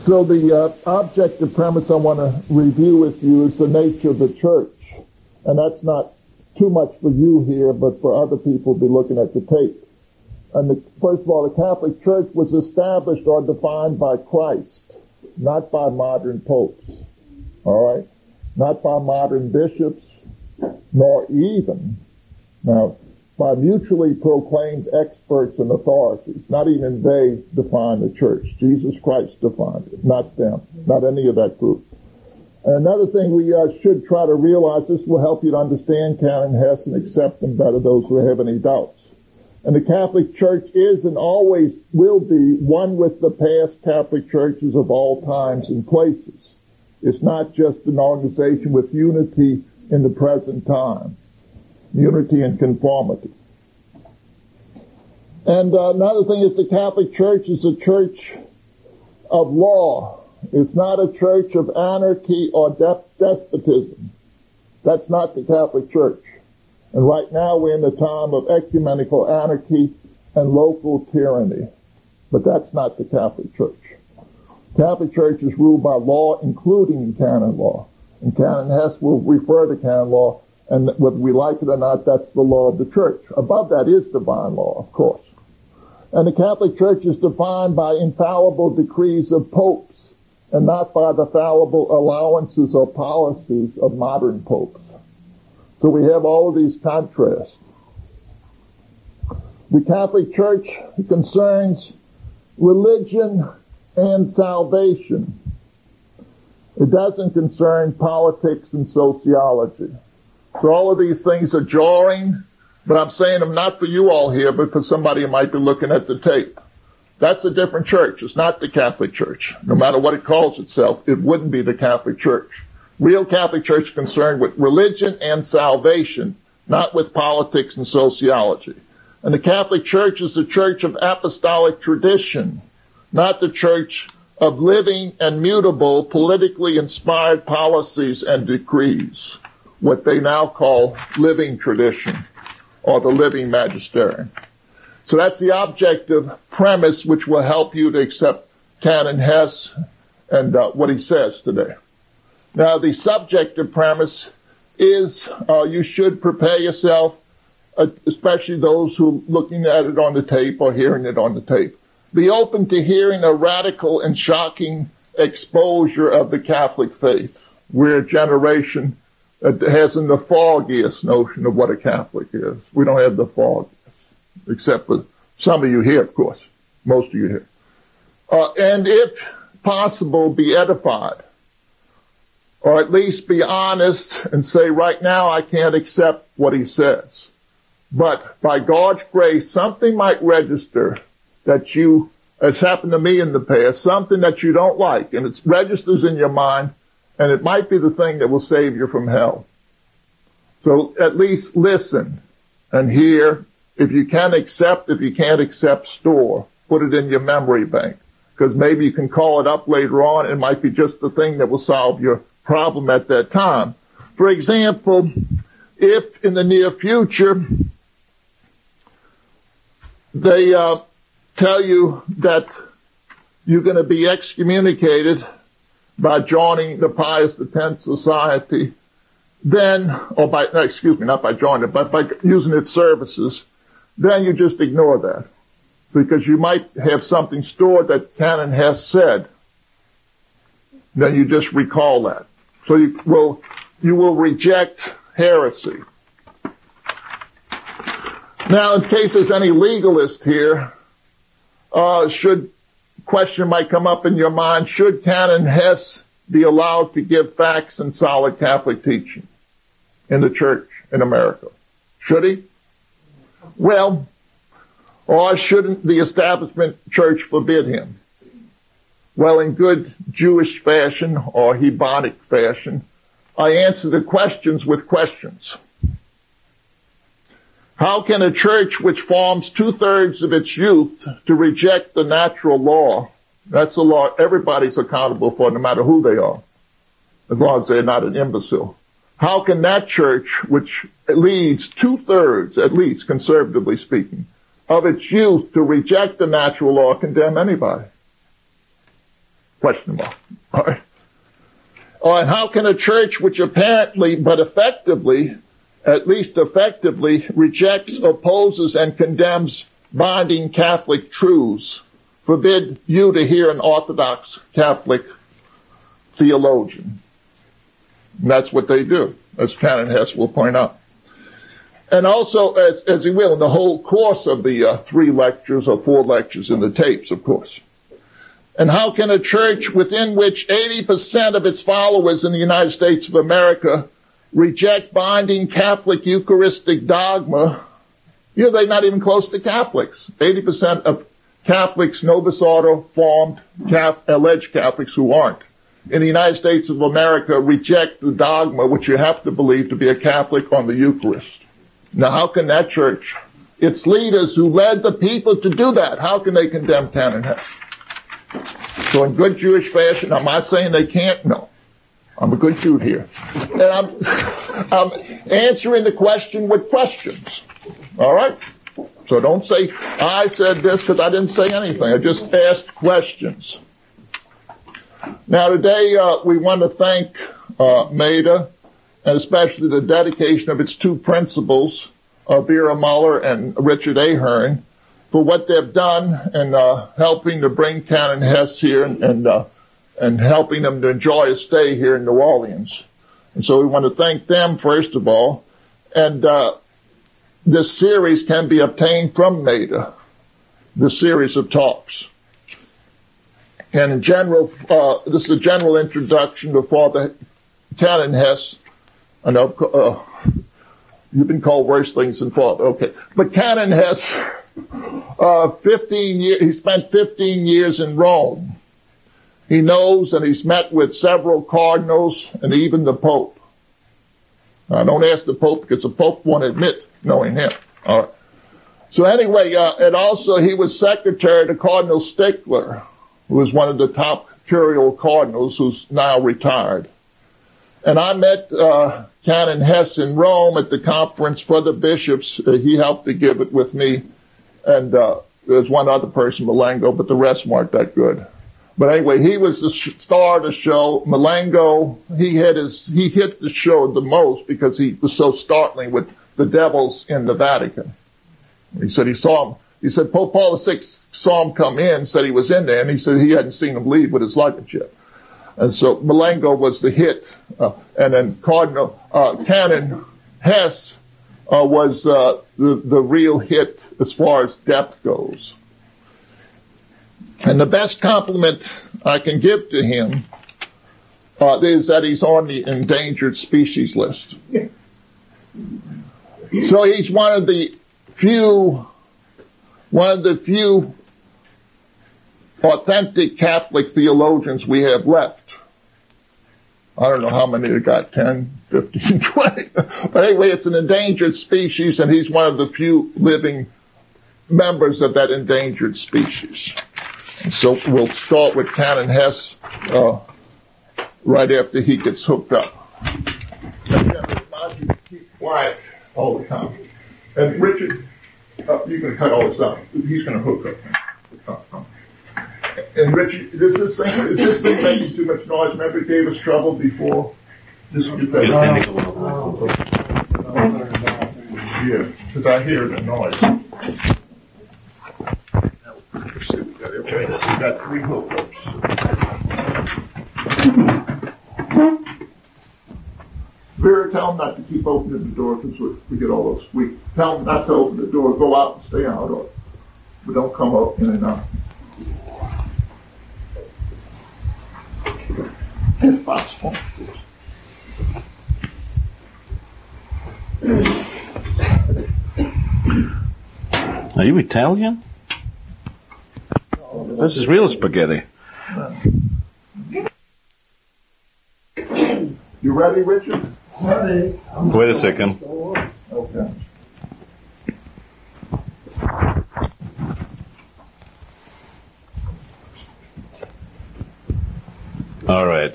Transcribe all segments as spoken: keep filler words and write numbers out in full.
So the uh, objective premise I want to review with you is the nature of the church. And that's not too much for you here, but for other people to be looking at the tape. And the, first of all, the Catholic Church was established or defined by Christ, not by modern popes. All right? Not by modern bishops, nor even, now, by mutually proclaimed experts and authorities. Not even they define the church. Jesus Christ defined it, not them, not any of that group. And another thing we uh, should try to realize, this will help you to understand Canon Hess and accept them better, those who have any doubts. And the Catholic Church is and always will be one with the past Catholic churches of all times and places. It's not just an organization with unity in the present time. Unity and conformity. And uh, another thing is the Catholic Church is a church of law. It's not a church of anarchy or de- despotism. That's not the Catholic Church. And right now we're in the time of ecumenical anarchy and local tyranny. But that's not the Catholic Church. Catholic Church is ruled by law, including canon law. And Canon Hess will refer to canon law, and whether we like it or not, that's the law of the church. Above that is divine law, of course. And the Catholic Church is defined by infallible decrees of popes, and not by the fallible allowances or policies of modern popes. So we have all of these contrasts. The Catholic Church concerns religion and salvation. It doesn't concern politics and sociology. So all of these things are jarring, but I'm saying them not for you all here, but for somebody who might be looking at the tape. That's a different church. It's not the Catholic Church. No matter what it calls itself, it wouldn't be the Catholic Church. Real Catholic Church is concerned with religion and salvation, not with politics and sociology. And the Catholic Church is the church of apostolic tradition, not the church of living and mutable, politically inspired policies and decrees, what they now call living tradition, or the living magisterium. So that's the objective premise which will help you to accept Canon Hess and uh, what he says today. Now, the subjective premise is uh, you should prepare yourself, uh, especially those who are looking at it on the tape or hearing it on the tape. Be open to hearing a radical and shocking exposure of the Catholic faith. We're a generation that hasn't the foggiest notion of what a Catholic is. We don't have the foggiest, except for some of you here, of course, most of you here. Uh, and if possible, be edified, or at least be honest and say, right now I can't accept what he says. But by God's grace, something might register that you, it's happened to me in the past, something that you don't like, and it registers in your mind, and it might be the thing that will save you from hell. So at least listen and hear. If you can accept, if you can't accept, store. Put it in your memory bank. Because maybe you can call it up later on. It might be just the thing that will solve your problem at that time. For example, if in the near future they uh, tell you that you're going to be excommunicated by joining the Pius X Society, then, or by, no, excuse me, not by joining it, but by using its services, then you just ignore that. Because you might have something stored that Canon Hess said. Then you just recall that. So you will, you will reject heresy. Now, in case there's any legalist here, uh, should, question might come up in your mind, should Canon Hess be allowed to give facts and solid Catholic teaching in the church in America? Should he? Well, or shouldn't the establishment church forbid him? Well, in good Jewish fashion or Hebonic fashion, I answer the questions with questions. How can a church which forms two-thirds of its youth to reject the natural law, that's the law everybody's accountable for, no matter who they are, as long as they're not an imbecile. How can that church, which leads two-thirds, at least conservatively speaking, of its youth to reject the natural law, condemn anybody? Question mark. All right. Uh, and how can a church which apparently, but effectively, at least effectively, rejects, opposes, and condemns binding Catholic truths, forbid you to hear an Orthodox Catholic theologian? And that's what they do, as Canon Hess will point out. And also, as, as he will, in the whole course of the uh, three lectures or four lectures in the tapes, of course. And how can a church within which eighty percent of its followers in the United States of America reject binding Catholic Eucharistic dogma? You know, they're not even close to Catholics. eighty percent of Catholics, Novus Ordo, formed, Cath- alleged Catholics who aren't, in the United States of America reject the dogma which you have to believe to be a Catholic on the Eucharist. Now, how can that church, its leaders who led the people to do that, how can they condemn Canon Hess? So in good Jewish fashion, I'm not saying they can't, no. I'm a good Jew here. And I'm, I'm answering the question with questions. All right? So don't say, I said this, because I didn't say anything. I just asked questions. Now today, uh, we want to thank, uh, MEDA, and especially the dedication of its two principals, uh, Vera Muller and Richard Ahern, for what they've done in, uh, helping to bring Canon Hess here and, and, uh, and helping them to enjoy a stay here in New Orleans. And so we want to thank them, first of all. And, uh, this series can be obtained from MEDA, the series of talks. And in general, uh, this is a general introduction to Father Canon Hess. I know, uh, you've been called worse things than Father. Okay. But Canon Hess, uh, fifteen years, he spent fifteen years in Rome. He knows and he's met with several cardinals and even the Pope. Now, don't ask the Pope because the Pope won't admit knowing him. All right. So anyway, uh, and also he was secretary to Cardinal Stickler, who was one of the top curial cardinals who's now retired. And I met uh, Canon Hess in Rome at the conference for the bishops. Uh, he helped to give it with me. And uh, there's one other person, Malengo, but the rest weren't that good. But anyway, he was the sh- star of the show. Malengo, he had his, he hit the show the most because he was so startling with the devils in the Vatican. He said he saw him. He said Pope Paul the Sixth saw him come in, said he was in there, and he said he hadn't seen him leave with his luggage yet. And so Malengo was the hit, uh, and then Cardinal uh, Canon Hess uh, was uh, the the real hit as far as depth goes. And the best compliment I can give to him uh, is that he's on the endangered species list. So he's one of the few. One of the few authentic Catholic theologians we have left. I don't know how many they got, ten, fifteen, twenty. But anyway, it's an endangered species, and he's one of the few living members of that endangered species. And so we'll start with Canon Hess uh, right after he gets hooked up. And again, remind you to keep quiet all the time. And Richard, Uh, you can cut all this out. He's going to hook up. Uh, uh. And Richard, is this thing, is this thing making too much noise? Remember it gave us trouble before? This was just standing a little bit. Yeah, because I hear the noise. Okay, we got three hookups. Vera, tell them not to keep opening the door because we, we get all those squeaks. Tell them not to open the door. Go out and stay out. Or, but don't come up in and out. If possible. Are you Italian? This is real spaghetti. You ready, Richard? Ready. Wait a second. Okay. All right.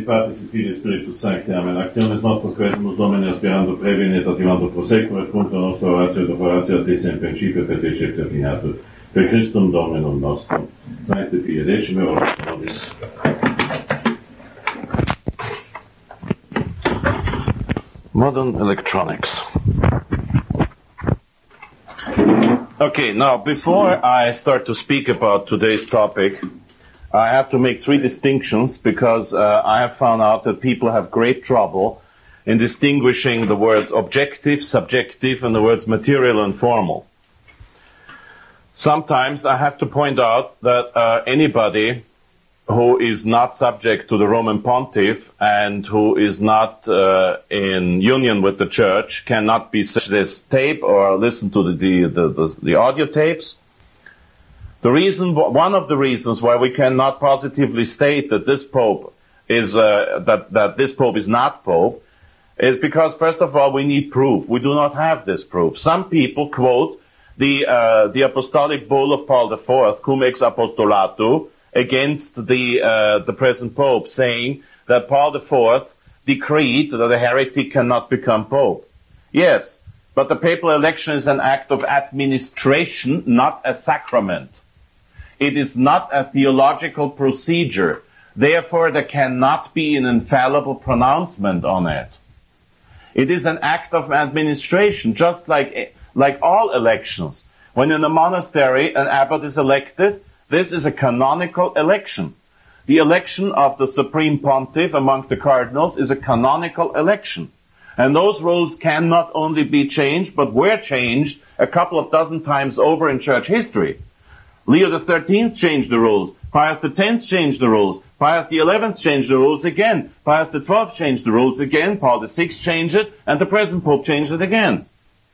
di Patris et Filii et Spiritus Sancti. Amen. Actiones nostras quesumus Domini aspirando preveni et attivando prosequum et contra nostra oratio et operatio te sem principio et te cepta finatur. Per Christum Dominum nostrum. Sancte Fide decime oris nobis. Modern electronics. Okay, now before I start to speak about today's topic, I have to make three distinctions because uh, I have found out that people have great trouble in distinguishing the words objective, subjective, and the words material and formal. Sometimes I have to point out that uh, anybody who is not subject to the Roman Pontiff and who is not uh, in union with the Church cannot be such this tape or listen to the the, the, the, the audio tapes. The reason, one of the reasons why we cannot positively state that this Pope is uh, that that this Pope is not Pope is because first of all we need proof. We do not have this proof. Some people quote the uh, the apostolic bull of Paul the Fourth, Cum ex apostolatu, against the uh, the present Pope, saying that Paul the Fourth decreed that a heretic cannot become Pope. Yes, but the papal election is an act of administration, not a sacrament. It is not a theological procedure. Therefore, there cannot be an infallible pronouncement on it. It is an act of administration, just like like all elections. When in a monastery an abbot is elected, this is a canonical election. The election of the Supreme Pontiff among the cardinals is a canonical election. And those rules can not only be changed, but were changed a couple of dozen times over in church history. Leo the Thirteenth changed the rules. Pius the Tenth changed the rules. Pius the Eleventh changed the rules again. Pius the Twelfth changed the rules again. Paul the Sixth changed it, and the present Pope changed it again.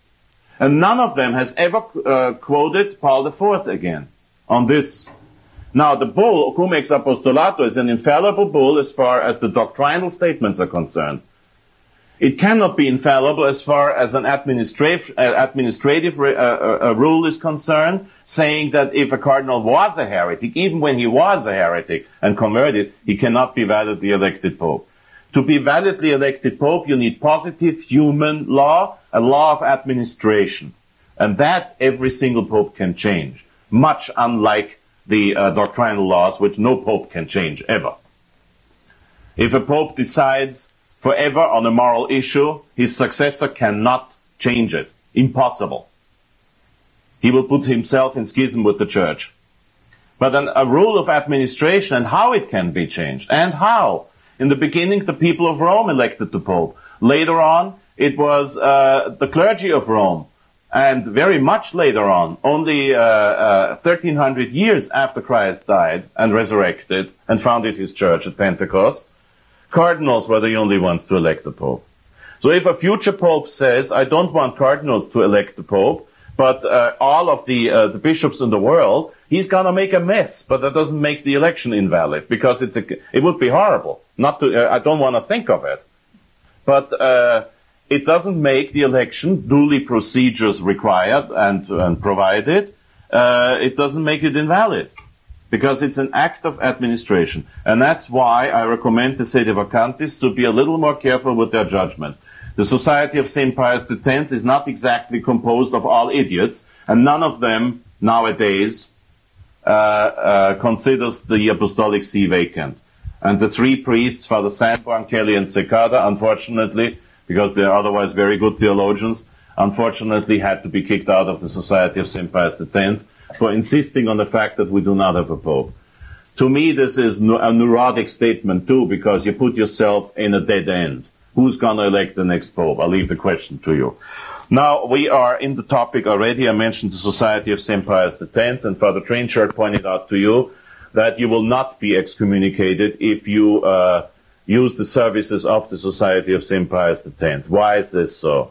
And none of them has ever uh, quoted Paul the Fourth again on this. Now, the bull, Cum ex apostolatu, is an infallible bull as far as the doctrinal statements are concerned. It cannot be infallible as far as an administrative, uh, administrative uh, uh, rule is concerned, saying that if a cardinal was a heretic, even when he was a heretic and converted, he cannot be validly elected Pope. To be validly elected Pope, you need positive human law, a law of administration. And that every single Pope can change, much unlike the uh, doctrinal laws, which no Pope can change, ever. If a Pope decides forever on a moral issue, his successor cannot change it. Impossible. He will put himself in schism with the Church. But an, a rule of administration and how it can be changed, and how. In the beginning, the people of Rome elected the Pope. Later on, it was uh, the clergy of Rome. And very much later on, only uh, uh, thirteen hundred years after Christ died and resurrected and founded his church at Pentecost, cardinals were the only ones to elect the Pope. So if a future Pope says, I don't want cardinals to elect the Pope, but uh, all of the, uh, the bishops in the world, he's going to make a mess, but that doesn't make the election invalid, because it's a, it would be horrible. Not to, uh, I don't want to think of it. But uh, it doesn't make the election duly procedures required and, and provided. Uh, it doesn't make it invalid, because it's an act of administration. And that's why I recommend the sedevacantists to be a little more careful with their judgment. The Society of Saint Pius the Tenth is not exactly composed of all idiots, and none of them nowadays uh, uh, considers the apostolic see vacant. And the three priests, Father Sanborn, Kelly, and Secada, unfortunately, because they are otherwise very good theologians, unfortunately had to be kicked out of the Society of Saint Pius the Tenth for insisting on the fact that we do not have a Pope. To me, this is a neurotic statement too, because you put yourself in a dead end. Who's going to elect the next Pope? I'll leave the question to you. Now, we are in the topic already. I mentioned the Society of Saint Pius the Tenth, and Father Trenchard pointed out to you that you will not be excommunicated if you uh, use the services of the Society of Saint Pius the Tenth. Why is this so?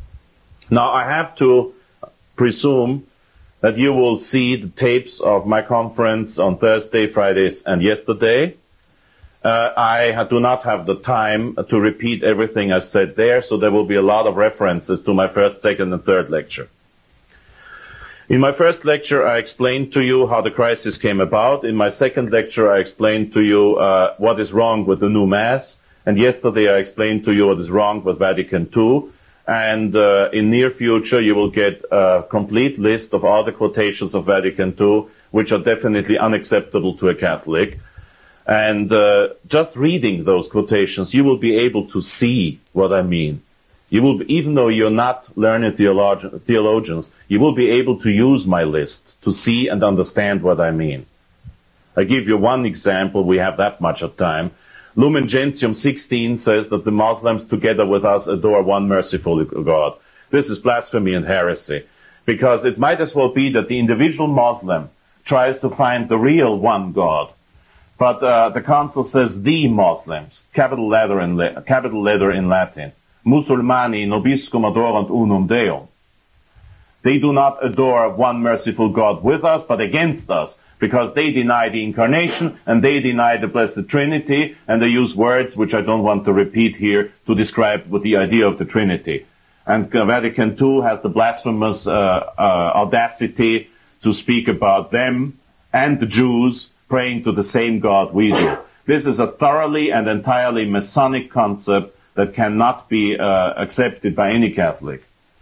Now, I have to presume that you will see the tapes of my conference on Thursday, Fridays, and yesterday. Uh, I do not have the time to repeat everything I said there, so there will be a lot of references to my first, second, and third lecture. In my first lecture, I explained to you how the crisis came about. In my second lecture, I explained to you uh, what is wrong with the new Mass. And yesterday, I explained to you what is wrong with Vatican two. And uh, in near future, you will get a complete list of all the quotations of Vatican two, which are definitely unacceptable to a Catholic. And uh, just reading those quotations, you will be able to see what I mean. You will, be, even though you're not learned theolog- theologians, you will be able to use my list to see and understand what I mean. I give you one example. We have that much of time. Lumen Gentium sixteen says that the Muslims together with us adore one merciful God. This is blasphemy and heresy, because it might as well be that the individual Muslim tries to find the real one God. But uh, the Council says the Muslims, capital letter in, la- capital letter in Latin. Musulmani nobiscum adorant unum Deum. They do not adore one merciful God with us, but against us, because they deny the Incarnation, and they deny the Blessed Trinity, and they use words which I don't want to repeat here to describe what the idea of the Trinity. And uh, Vatican two has the blasphemous uh, uh, audacity to speak about them and the Jews praying to the same God we do. This is a thoroughly and entirely Masonic concept that cannot be uh, accepted by any Catholic.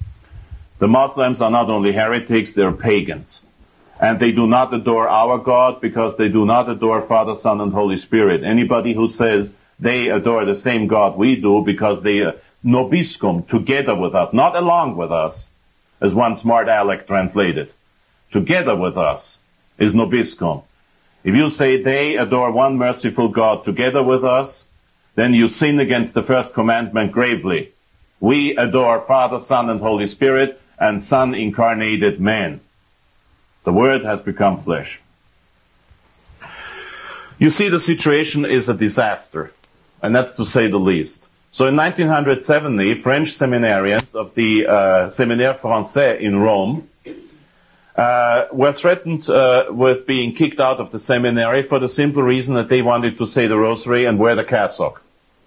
The Muslims are not only heretics, they're pagans. And they do not adore our God because they do not adore Father, Son, and Holy Spirit. Anybody who says they adore the same God we do because they uh, nobiscum, together with us, not along with us, as one smart aleck translated. Together with us is nobiscum. If you say they adore one merciful God together with us, then you sin against the first commandment gravely. We adore Father, Son, and Holy Spirit, and Son incarnated man. The Word has become flesh. You see, the situation is a disaster, and that's to say the least. So in nineteen seventy, French seminarians of the uh, Séminaire Français in Rome uh, were threatened uh, with being kicked out of the seminary for the simple reason that they wanted to say the rosary and wear the cassock.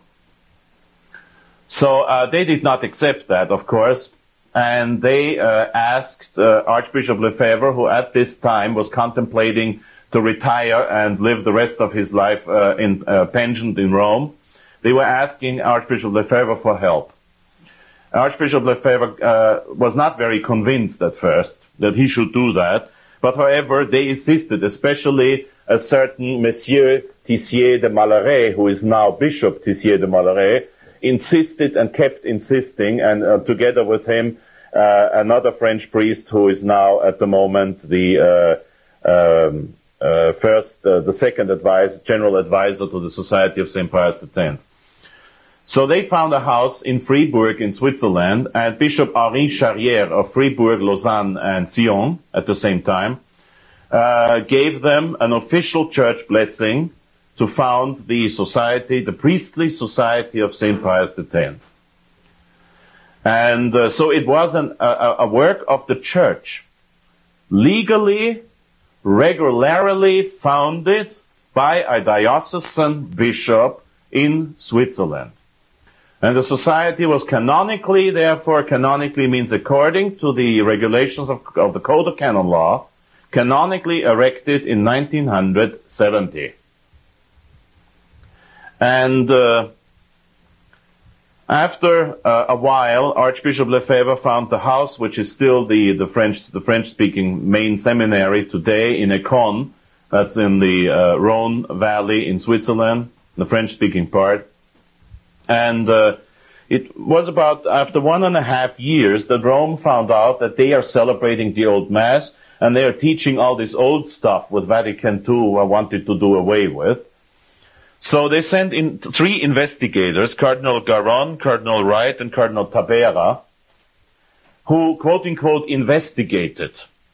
So uh, they did not accept that, of course, and they uh, asked uh, Archbishop Lefebvre, who at this time was contemplating to retire and live the rest of his life uh, in uh, pensioned in Rome. They were asking Archbishop Lefebvre for help. Archbishop Lefebvre uh, was not very convinced at first that he should do that, but however, they insisted, especially a certain Monsieur Tissier de Malaret, who is now Bishop Tissier de Malaret, insisted and kept insisting, and uh, together with him, uh, another French priest who is now at the moment the uh, um, uh, first, uh, the second advisor, general advisor to the Society of Saint Pius X. So they found a house in Fribourg in Switzerland, and Bishop Henri Charrière of Fribourg, Lausanne, and Sion at the same time uh, gave them an official church blessing to found the society, the priestly society of Saint Pius X. And uh, so it was an, a, a work of the church, legally, regularly founded by a diocesan bishop in Switzerland. And the society was canonically, therefore canonically means according to the regulations of, of the Code of Canon Law, canonically erected in nineteen seventy. And uh, after uh, a while, Archbishop Lefebvre found the house, which is still the the French the French-speaking main seminary today in Écon, that's in the uh, Rhone Valley in Switzerland, the French-speaking part. And uh, it was about after one and a half years that Rome found out that they are celebrating the Old Mass, and they are teaching all this old stuff with Vatican two wanted to do away with. So they sent in three investigators, Cardinal Garon, Cardinal Wright, and Cardinal Tabera, who, quote-unquote, investigated.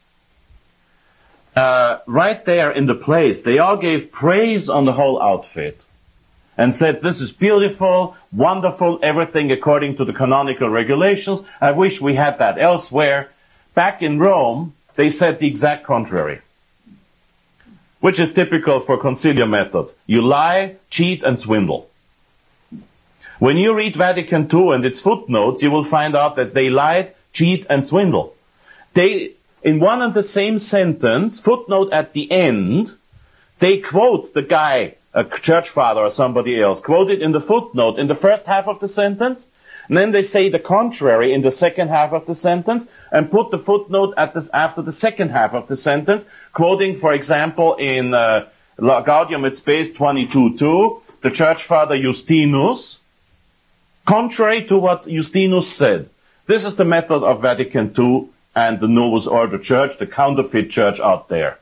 Uh, right there in the place, they all gave praise on the whole outfit and said, this is beautiful, wonderful, everything according to the canonical regulations. I wish we had that elsewhere. Back in Rome, they said the exact contrary, which is typical for conciliar methods. You lie, cheat, and swindle. When you read Vatican two and its footnotes, you will find out that they lied, cheat, and swindle. They in one and the same sentence, footnote at the end, they quote the guy, a church father or somebody else, quote it in the footnote in the first half of the sentence, and then they say the contrary in the second half of the sentence, and put the footnote at this, after the second half of the sentence, quoting, for example, in uh, Gaudium et Spes twenty-two two, the church father Justinus, contrary to what Justinus said. This is the method of Vatican two and the Novus Ordo Church, the counterfeit church out there.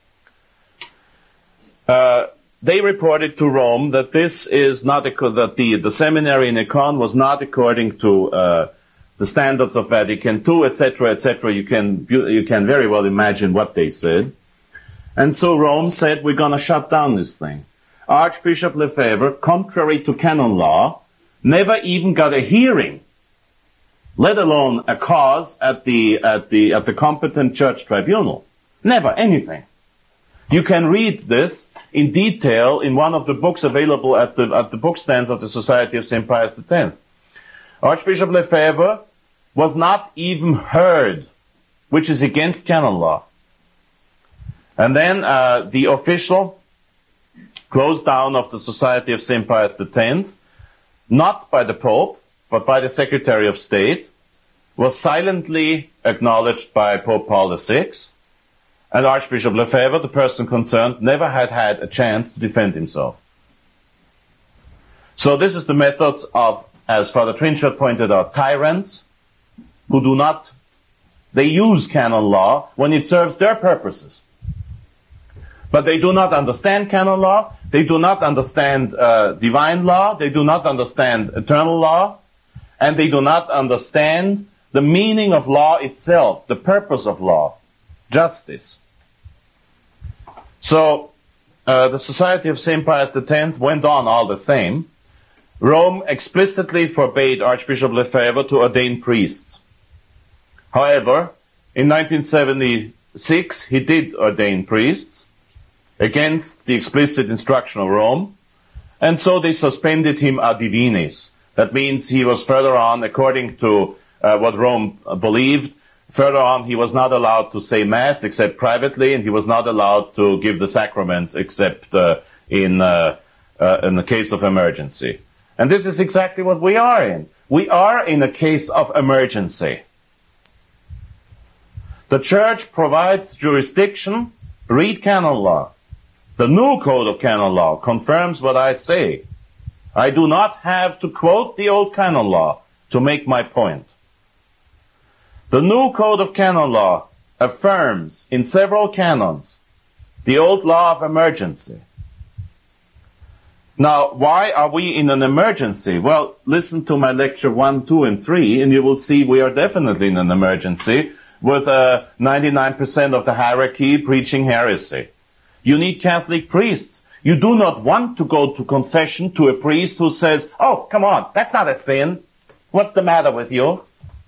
Uh, they reported to Rome that this is not, that the, the seminary in Econ was not according to uh, the standards of Vatican two, et cetera, et cetera. You can, you can very well imagine what they said. And so Rome said, we're going to shut down this thing. Archbishop Lefebvre, contrary to canon law, never even got a hearing, let alone a cause at the, at the, at the competent church tribunal. Never anything. You can read this in detail in one of the books available at the, at the bookstands of the Society of Saint Pius X. Archbishop Lefebvre was not even heard, which is against canon law. And then uh, the official closed down of the Society of Saint Pius X, not by the Pope, but by the Secretary of State, was silently acknowledged by Pope Paul the Sixth, and Archbishop Lefebvre, the person concerned, never had had a chance to defend himself. So this is the methods of, as Father Trinchard pointed out, tyrants who do not, they use canon law when it serves their purposes. But they do not understand canon law, they do not understand uh, divine law, they do not understand eternal law, and they do not understand the meaning of law itself, the purpose of law, justice. So, uh, the Society of Saint Pius X went on all the same. Rome explicitly forbade Archbishop Lefebvre to ordain priests. However, in nineteen seventy-six, he did ordain priests against the explicit instruction of Rome, and so they suspended him ad divinis. That means he was further on, according to uh, what Rome uh, believed, further on he was not allowed to say Mass except privately, and he was not allowed to give the sacraments except uh, in, uh, uh, in the case of emergency. And this is exactly what we are in. We are in a case of emergency. The Church provides jurisdiction, read canon law. The new Code of Canon Law confirms what I say. I do not have to quote the old canon law to make my point. The new Code of Canon Law affirms in several canons the old law of emergency. Now, why are we in an emergency? Well, listen to my lecture one, two, and three, and you will see we are definitely in an emergency with uh, ninety-nine percent of the hierarchy preaching heresy. You need Catholic priests. You do not want to go to confession to a priest who says, oh, come on, that's not a sin. What's the matter with you?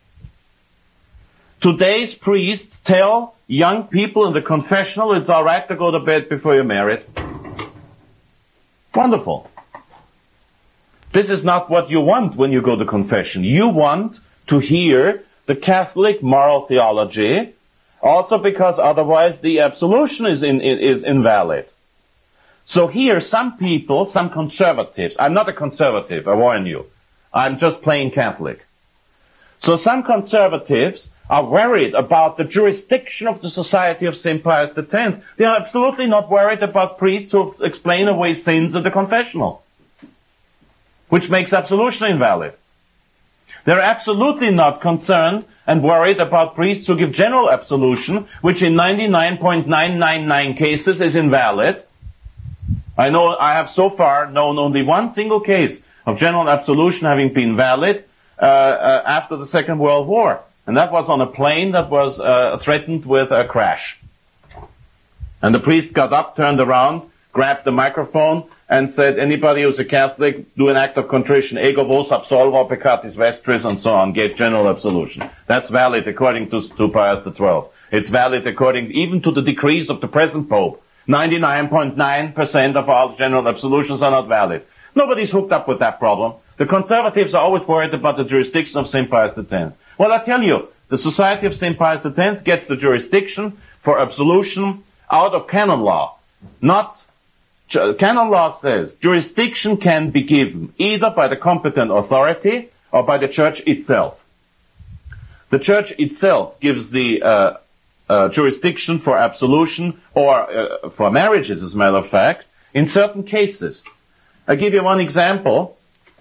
Today's priests tell young people in the confessional it's all right to go to bed before you're married. Wonderful. This is not what you want when you go to confession. You want to hear the Catholic moral theology, also because otherwise the absolution is, in, is invalid. So here, some people, some conservatives, I'm not a conservative, I warn you. I'm just plain Catholic. So some conservatives are worried about the jurisdiction of the Society of Saint Pius X. They are absolutely not worried about priests who explain away sins of the confessional, which makes absolution invalid. They're absolutely not concerned and worried about priests who give general absolution, which in ninety-nine point nine nine nine cases is invalid. I know I have so far known only one single case of general absolution having been valid uh, uh, after the Second World War. And that was on a plane that was uh, threatened with a crash. And the priest got up, turned around, grabbed the microphone, and said, anybody who's a Catholic, do an act of contrition, ego vos absolvo peccatis vestris, and so on, gave general absolution. That's valid according to, to Pius the twelfth. It's valid according even to the decrees of the present Pope. ninety-nine point nine percent of all general absolutions are not valid. Nobody's hooked up with that problem. The conservatives are always worried about the jurisdiction of Saint Pius X. Well, I tell you, the Society of Saint Pius X gets the jurisdiction for absolution out of canon law. Not, canon law says jurisdiction can be given either by the competent authority or by the church itself. The church itself gives the uh, uh, jurisdiction for absolution or uh, for marriages, as a matter of fact, in certain cases. I'll give you one example.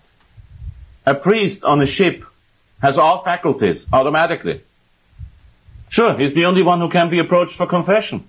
A priest on a ship has all faculties automatically. Sure, he's the only one who can be approached for confession.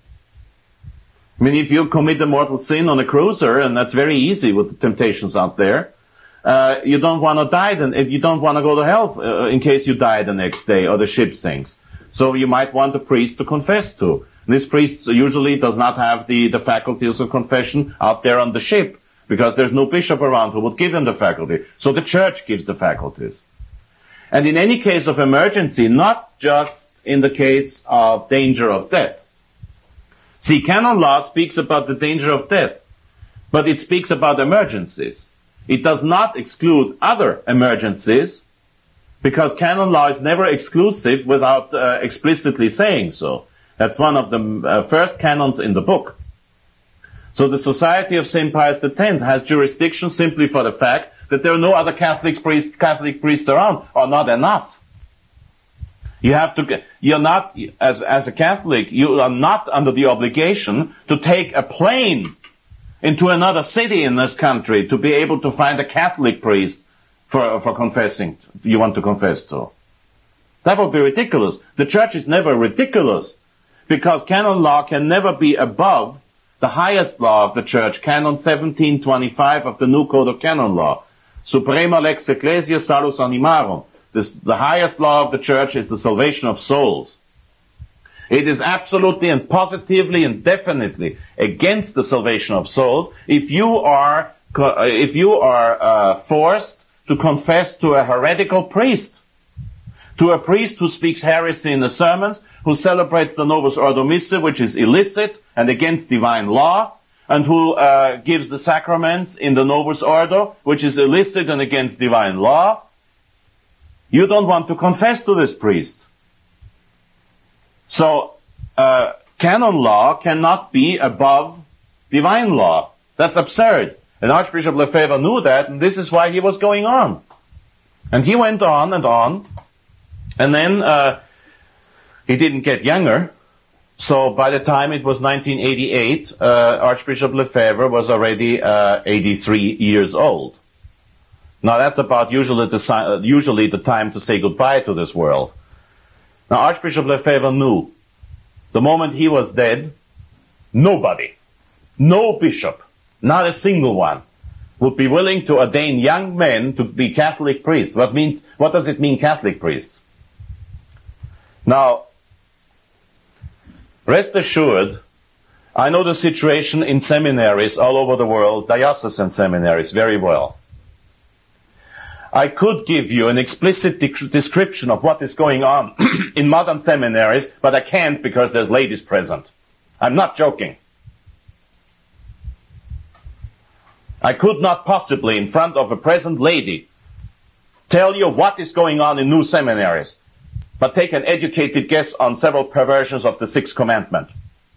I mean, if you commit a mortal sin on a cruiser, and that's very easy with the temptations out there, uh, you don't want to die, then if you don't want to go to hell uh, in case you die the next day or the ship sinks. So you might want a priest to confess to. And this priest usually does not have the, the faculties of confession out there on the ship, because there's no bishop around who would give him the faculty. So the church gives the faculties. And in any case of emergency, not just in the case of danger of death. See, canon law speaks about the danger of death, but it speaks about emergencies. It does not exclude other emergencies, because canon law is never exclusive without uh, explicitly saying so. That's one of the uh, first canons in the book. So the Society of Saint Pius X has jurisdiction simply for the fact that there are no other Catholic priests, Catholic priests around, or not enough. You have to, you're not, as, as a Catholic, you are not under the obligation to take a plane into another city in this country to be able to find a Catholic priest for, for confessing, you want to confess to. That would be ridiculous. The church is never ridiculous, because canon law can never be above the highest law of the church, Canon seventeen twenty-five of the New Code of Canon Law. Suprema lex ecclesia salus animarum. This, the highest law of the church is the salvation of souls. It is absolutely and positively and definitely against the salvation of souls if you are, if you are uh, forced to confess to a heretical priest, to a priest who speaks heresy in the sermons, who celebrates the Novus Ordo Missa, which is illicit and against divine law, and who uh, gives the sacraments in the Novus Ordo, which is illicit and against divine law. You don't want to confess to this priest. So, uh, canon law cannot be above divine law. That's absurd. And Archbishop Lefebvre knew that, and this is why he was going on. And he went on and on, and then uh, he didn't get younger. So by the time it was nineteen eighty-eight, uh, Archbishop Lefebvre was already uh, eighty-three years old. Now that's about usually the, si- usually the time to say goodbye to this world. Now Archbishop Lefebvre knew the moment he was dead, nobody, no bishop, not a single one, would be willing to ordain young men to be Catholic priests. What means? What does it mean, Catholic priests? Now, rest assured, I know the situation in seminaries all over the world, diocesan seminaries, very well. I could give you an explicit de- description of what is going on in modern seminaries, but I can't because there's ladies present. I'm not joking. I could not possibly, in front of a present lady, tell you what is going on in new seminaries, but take an educated guess on several perversions of the Sixth Commandment.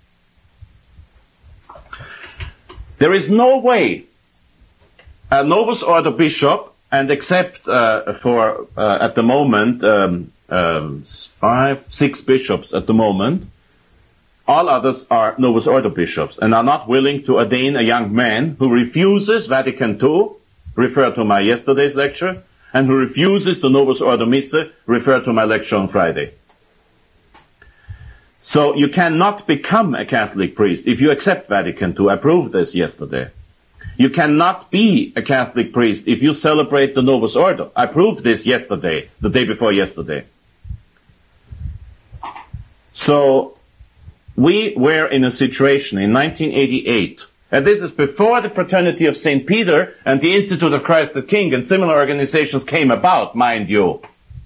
There is no way a Novus Ordo bishop, and except uh, for, uh, at the moment, um, um, five, six bishops at the moment, all others are Novus Ordo bishops and are not willing to ordain a young man who refuses Vatican Two, refer to my yesterday's lecture, and who refuses the Novus Ordo Missa, refer to my lecture on Friday. So you cannot become a Catholic priest if you accept Vatican Two. I proved this yesterday. You cannot be a Catholic priest if you celebrate the Novus Ordo. I proved this yesterday, the day before yesterday. So, we were in a situation in nineteen eighty-eight, and this is before the Fraternity of Saint Peter and the Institute of Christ the King and similar organizations came about, mind you.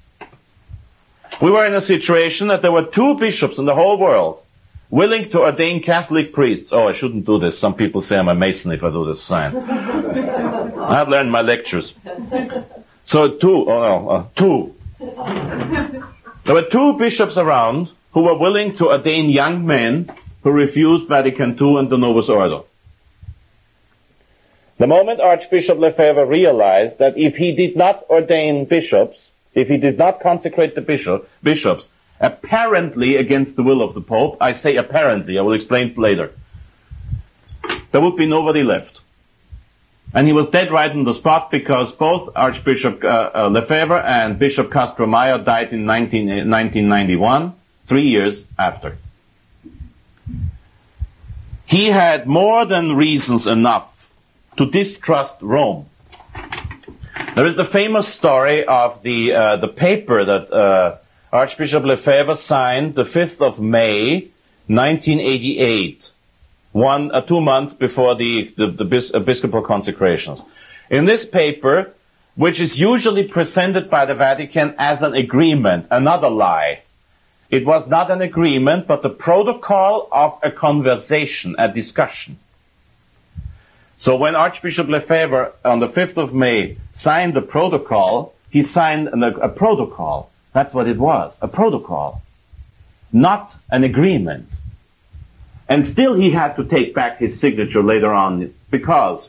We were in a situation that there were two bishops in the whole world willing to ordain Catholic priests. Oh, I shouldn't do this. Some people say I'm a Mason if I do this sign. I've learned my lectures. So two, oh no, uh, two. There were two bishops around who were willing to ordain young men who refused Vatican Two and the Novus Ordo. The moment Archbishop Lefebvre realized that if he did not ordain bishops, if he did not consecrate the bishop, bishops, apparently against the will of the Pope, I say apparently, I will explain later, there would be nobody left. And he was dead right on the spot because both Archbishop uh, uh, Lefebvre and Bishop Castro Mayo died in nineteen ninety-one, three years after. He had more than reasons enough to distrust Rome. There is the famous story of the uh, the paper that uh, Archbishop Lefebvre signed the fifth of May, nineteen eighty-eight, one uh, two months before the, the, the bis- episcopal consecrations. In this paper, which is usually presented by the Vatican as an agreement, another lie. It was not an agreement, but the protocol of a conversation, a discussion. So when Archbishop Lefebvre on the fifth of May signed the protocol, he signed an, a, a protocol. That's what it was, a protocol, not an agreement. And still he had to take back his signature later on because,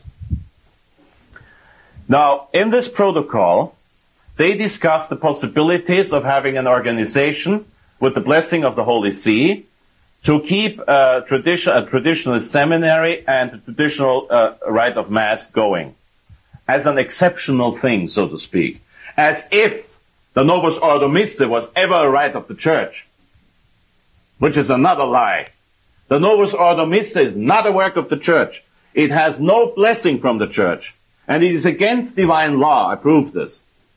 now in this protocol, they discussed the possibilities of having an organization with the blessing of the Holy See to keep a, tradition, a traditionalist seminary and the traditional uh, rite of Mass going as an exceptional thing, so to speak. As if the Novus Ordo Missae was ever a rite of the Church, which is another lie. The Novus Ordo Missae is not a work of the Church. It has no blessing from the Church. And it is against divine law. I proved this.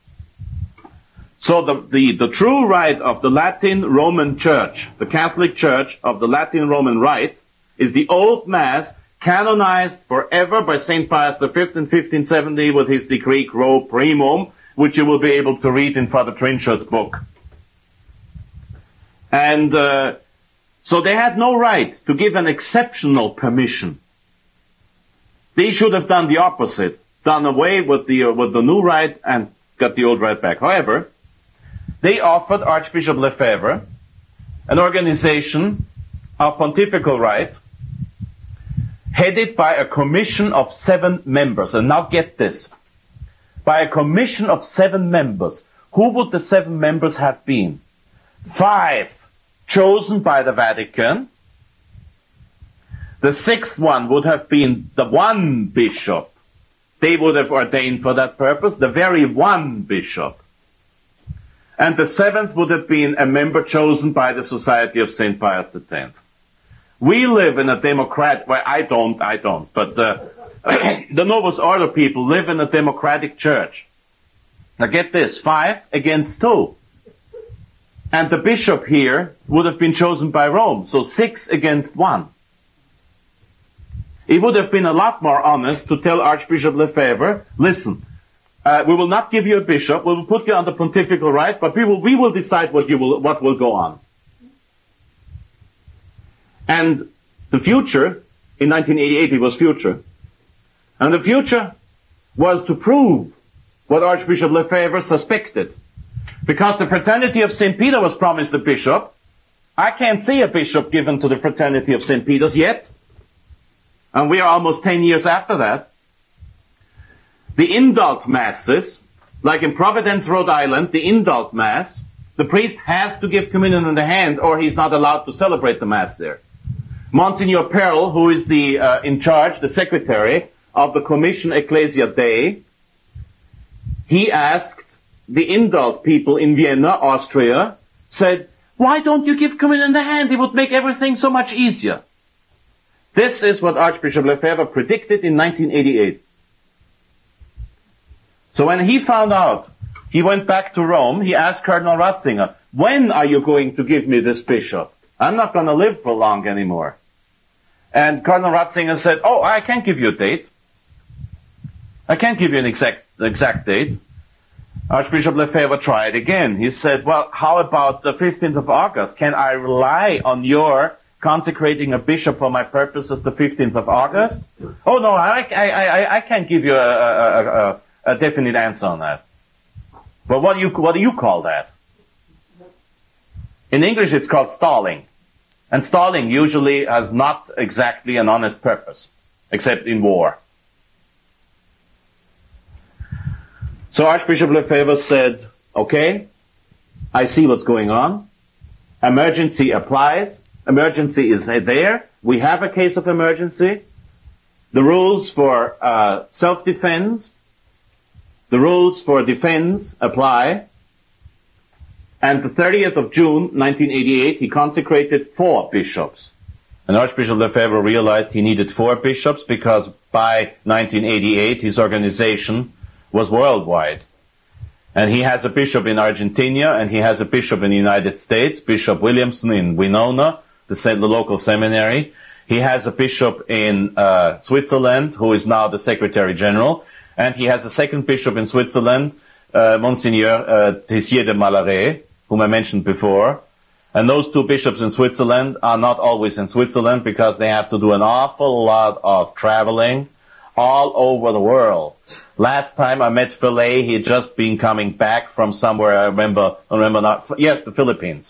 So the, the, the true rite of the Latin Roman Church, the Catholic Church of the Latin Roman Rite, is the Old Mass canonized forever by Saint Pius the Fifth in fifteen seventy with his decree Quo Primum, which you will be able to read in Father Trinchard's book. And uh, so they had no right to give an exceptional permission. They should have done the opposite, done away with the uh, with the new rite and got the old rite back. However, they offered Archbishop Lefebvre an organization of pontifical rite headed by a commission of seven members. And now get this. By a commission of seven members. Who would the seven members have been? Five chosen by the Vatican. The sixth one would have been the one bishop. They would have ordained for that purpose, the very one bishop. And the seventh would have been a member chosen by the Society of Saint Pius the Tenth. We live in a democrat, well, I don't, I don't, but the, the Novus Ordo people live in a democratic church. Now get this, five against two. And the bishop here would have been chosen by Rome, so six against one. It would have been a lot more honest to tell Archbishop Lefebvre, listen, uh, we will not give you a bishop, we will put you on the pontifical rite, but we will, we will decide what you will, what will go on. And the future, in nineteen eighty-eight it was future, and the future was to prove what Archbishop Lefebvre suspected. Because the Fraternity of Saint Peter was promised a bishop. I can't see a bishop given to the Fraternity of Saint Peter's yet. And we are almost ten years after that. The indult masses, like in Providence, Rhode Island, the indult mass, the priest has to give communion in the hand or he's not allowed to celebrate the mass there. Monsignor Perl, who is the uh, in charge, the secretary of the Commission Ecclesia Dei, he asked the indult people in Vienna, Austria, said, why don't you give communion in the hand? It would make everything so much easier. This is what Archbishop Lefebvre predicted in nineteen eighty-eight. So when he found out, he went back to Rome, he asked Cardinal Ratzinger, when are you going to give me this bishop? I'm not going to live for long anymore. And Cardinal Ratzinger said, oh, I can't give you a date. I can't give you an exact, exact date. Archbishop Lefebvre tried again. He said, well, how about the fifteenth of August? Can I rely on your consecrating a bishop for my purposes the fifteenth of August? Oh, no, I, I, I, I can't give you a, a, a, a definite answer on that. But what do you, what do you call that? In English, it's called stalling. And stalling usually has not exactly an honest purpose, except in war. So Archbishop Lefebvre said, okay, I see what's going on. Emergency applies. Emergency is there. We have a case of emergency. The rules for uh, self-defense, the rules for defense apply. And the thirtieth of June, nineteen eighty-eight, he consecrated four bishops. And Archbishop Lefebvre realized he needed four bishops because by nineteen eighty-eight, his organization was worldwide. And he has a bishop in Argentina, and he has a bishop in the United States, Bishop Williamson in Winona, the, the local seminary. He has a bishop in uh, Switzerland, who is now the Secretary General. And he has a second bishop in Switzerland, uh, Monsignor uh, Tessier de Malaret, whom I mentioned before. And those two bishops in Switzerland are not always in Switzerland because they have to do an awful lot of traveling all over the world. Last time I met Fillet, he had just been coming back from somewhere, I remember, I remember not, yes, the Philippines.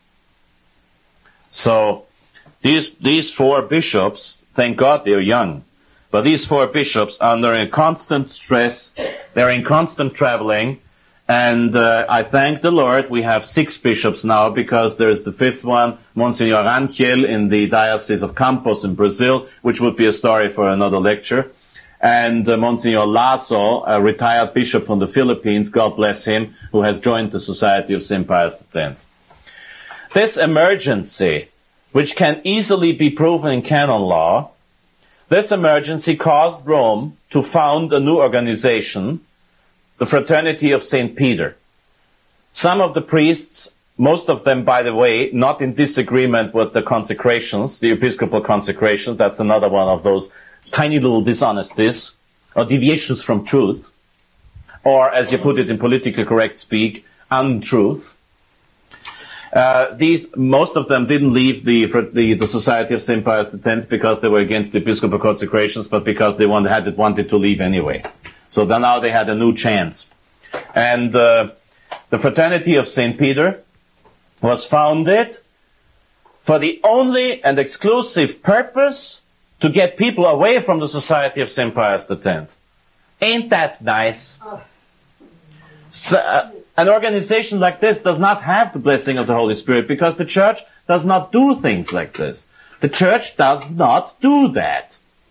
So, these, these four bishops, thank God they're young, but these four bishops are under a constant stress, they're in constant traveling, and uh, I thank the Lord we have six bishops now because there's the fifth one, Monsignor Ranchiel in the Diocese of Campos in Brazil, which would be a story for another lecture. And uh, Monsignor Lasso, a retired bishop from the Philippines, God bless him, who has joined the Society of Saint Pius the Tenth. This emergency, which can easily be proven in canon law, this emergency caused Rome to found a new organization, the Fraternity of Saint Peter. Some of the priests, most of them, by the way, not in disagreement with the consecrations, the episcopal consecrations, that's another one of those tiny little dishonesties, or deviations from truth, or, as you put it in politically correct speak, untruth. Uh, these, most of them didn't leave the, the, the Society of Saint Pius the Tenth because they were against the episcopal consecrations, but because they wanted, had, wanted to leave anyway. So then now they had a new chance. And uh, the Fraternity of Saint Peter was founded for the only and exclusive purpose to get people away from the Society of Saint Pius the Tenth. Ain't that nice? So, uh, an organization like this does not have the blessing of the Holy Spirit because the Church does not do things like this. The Church does not do that.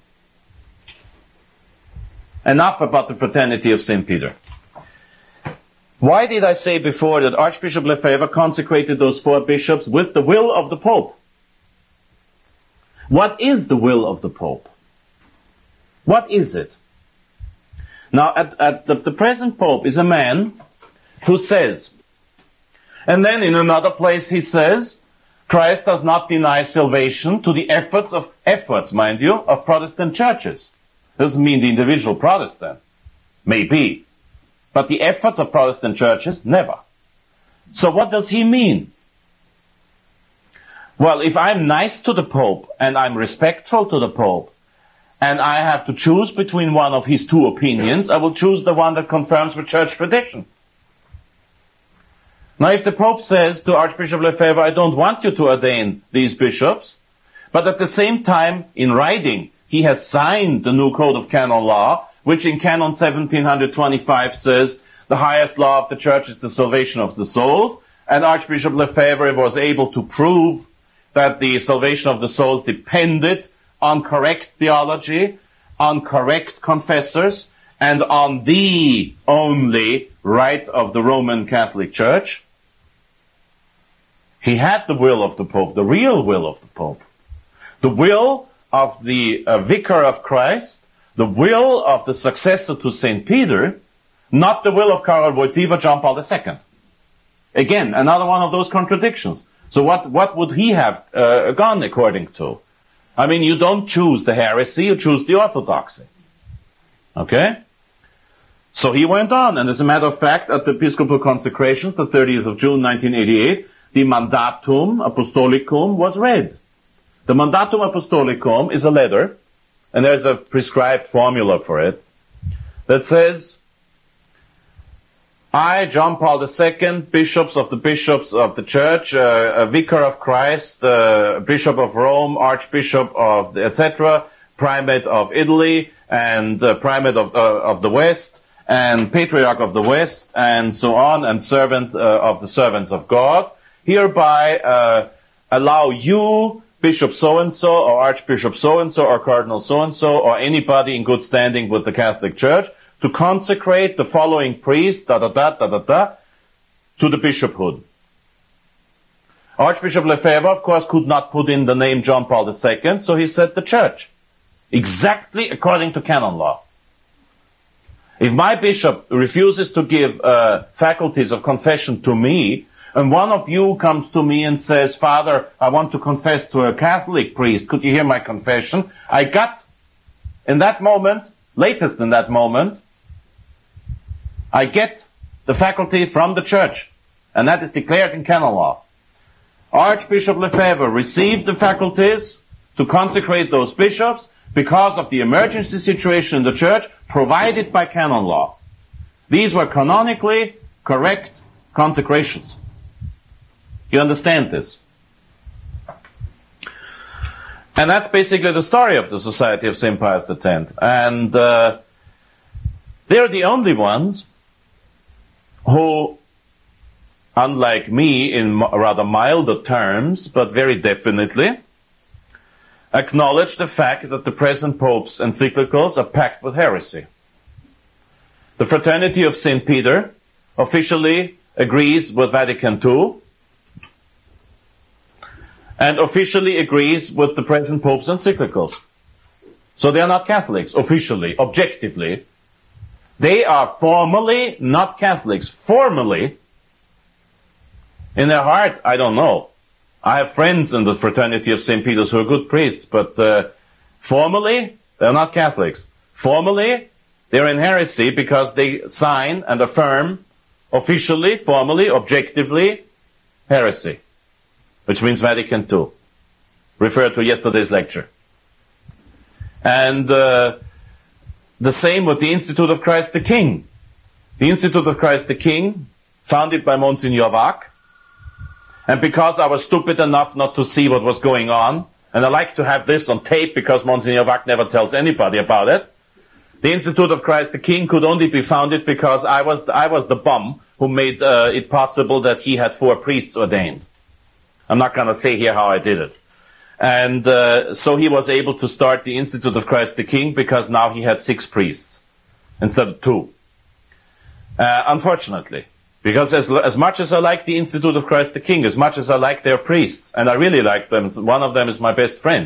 Enough about the Fraternity of Saint Peter. Why did I say before that Archbishop Lefebvre consecrated those four bishops with the will of the Pope? What is the will of the Pope? What is it? Now, at, at the, the present Pope is a man who says, and then in another place he says, Christ does not deny salvation to the efforts of, efforts, mind you, of Protestant churches. Doesn't mean the individual Protestant. Maybe. But the efforts of Protestant churches, never. So what does he mean? Well, if I'm nice to the Pope, and I'm respectful to the Pope, and I have to choose between one of his two opinions, I will choose the one that confirms with church tradition. Now, if the Pope says to Archbishop Lefebvre, I don't want you to ordain these bishops, but at the same time, in writing, he has signed the new Code of Canon Law, which in Canon seventeen twenty-five says, the highest law of the Church is the salvation of the souls, and Archbishop Lefebvre was able to prove that the salvation of the souls depended on correct theology, on correct confessors, and on the only right of the Roman Catholic Church. He had the will of the Pope, the real will of the Pope. The will of the uh, Vicar of Christ, the will of the successor to Saint Peter, not the will of Karol Wojtyła, John Paul the Second. Again, another one of those contradictions. So what, what would he have uh, gone according to? I mean, you don't choose the heresy, you choose the orthodoxy. Okay? So he went on, and as a matter of fact, at the Episcopal consecration, the thirtieth of June nineteen eighty-eight, the Mandatum Apostolicum was read. The Mandatum Apostolicum is a letter, and there's a prescribed formula for it, that says, I, John Paul the Second, bishops of the bishops of the church, uh, a vicar of Christ, uh, bishop of Rome, archbishop of et cetera, primate of Italy, and uh, primate of, uh, of the West, and patriarch of the West, and so on, and servant uh, of the servants of God, hereby uh, allow you, Bishop so-and-so, or Archbishop so-and-so, or Cardinal so-and-so, or anybody in good standing with the Catholic Church, to consecrate the following priest, da-da-da, da-da-da, to the bishophood. Archbishop Lefebvre, of course, could not put in the name John Paul the Second, so he said the Church. Exactly according to canon law. If my bishop refuses to give uh, faculties of confession to me, and one of you comes to me and says, Father, I want to confess to a Catholic priest, could you hear my confession? I got, in that moment, latest in that moment, I get the faculty from the Church, and that is declared in canon law. Archbishop Lefebvre received the faculties to consecrate those bishops because of the emergency situation in the Church provided by canon law. These were canonically correct consecrations. You understand this? And that's basically the story of the Society of Saint Pius the Tenth. And uh, they're the only ones who, unlike me in rather milder terms, but very definitely, acknowledge the fact that the present Pope's encyclicals are packed with heresy. The Fraternity of Saint Peter officially agrees with Vatican Two, and officially agrees with the present Pope's encyclicals. So they are not Catholics, officially, objectively. They are formally not Catholics. Formally, in their heart, I don't know. I have friends in the Fraternity of Saint Peter's who are good priests, but uh, formally, they're not Catholics. Formally, they're in heresy because they sign and affirm officially, formally, objectively, heresy, which means Vatican Two, referred to yesterday's lecture. And uh, the same with the Institute of Christ the King. The Institute of Christ the King, founded by Monsignor Wack, and because I was stupid enough not to see what was going on, and I like to have this on tape because Monsignor Wack never tells anybody about it, the Institute of Christ the King could only be founded because I was I was the bum who made uh, it possible that he had four priests ordained. I'm not going to say here how I did it. And uh, so he was able to start the Institute of Christ the King because now he had six priests instead of two. Uh, unfortunately. Because as, as much as I like the Institute of Christ the King, as much as I like their priests, and I really like them, one of them is my best friend,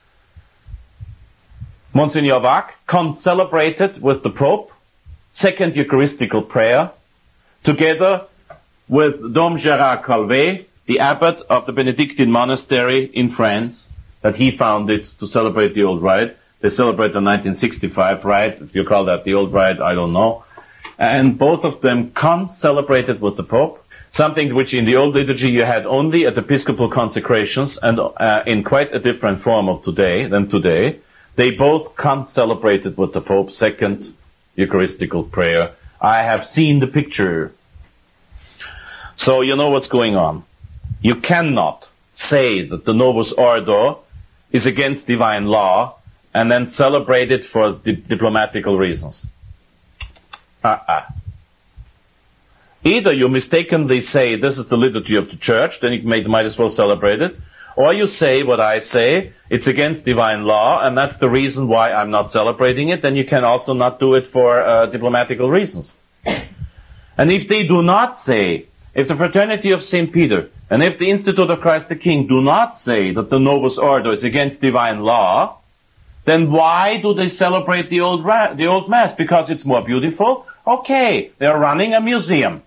Monsignor Wack concelebrated with the Pope, second Eucharistical prayer, together with Dom Gérard Calvet, the abbot of the Benedictine monastery in France, that he founded to celebrate the Old Rite. They celebrate the nineteen sixty-five Rite, if you call that the Old Rite, I don't know. And both of them con-celebrated with the Pope, something which in the old liturgy you had only at episcopal consecrations, and uh, in quite a different form of today than today. They both con-celebrated with the Pope, second Eucharistical prayer. I have seen the picture. So you know what's going on. You cannot say that the Novus Ordo is against divine law and then celebrate it for di- diplomatical reasons. Uh-uh. Either you mistakenly say this is the liturgy of the Church, then you may, might as well celebrate it, or you say what I say, it's against divine law, and that's the reason why I'm not celebrating it, then you can also not do it for uh, diplomatical reasons. And if they do not say, if the Fraternity of Saint Peter and if the Institute of Christ the King do not say that the Novus Ordo is against divine law, then why do they celebrate the old ra- the old Mass? Because it's more beautiful? Okay, they're running a museum.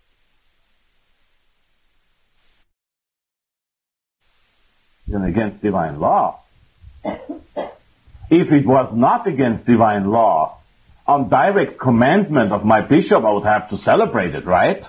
Then against divine law. If it was not against divine law, on direct commandment of my bishop, I would have to celebrate it, right?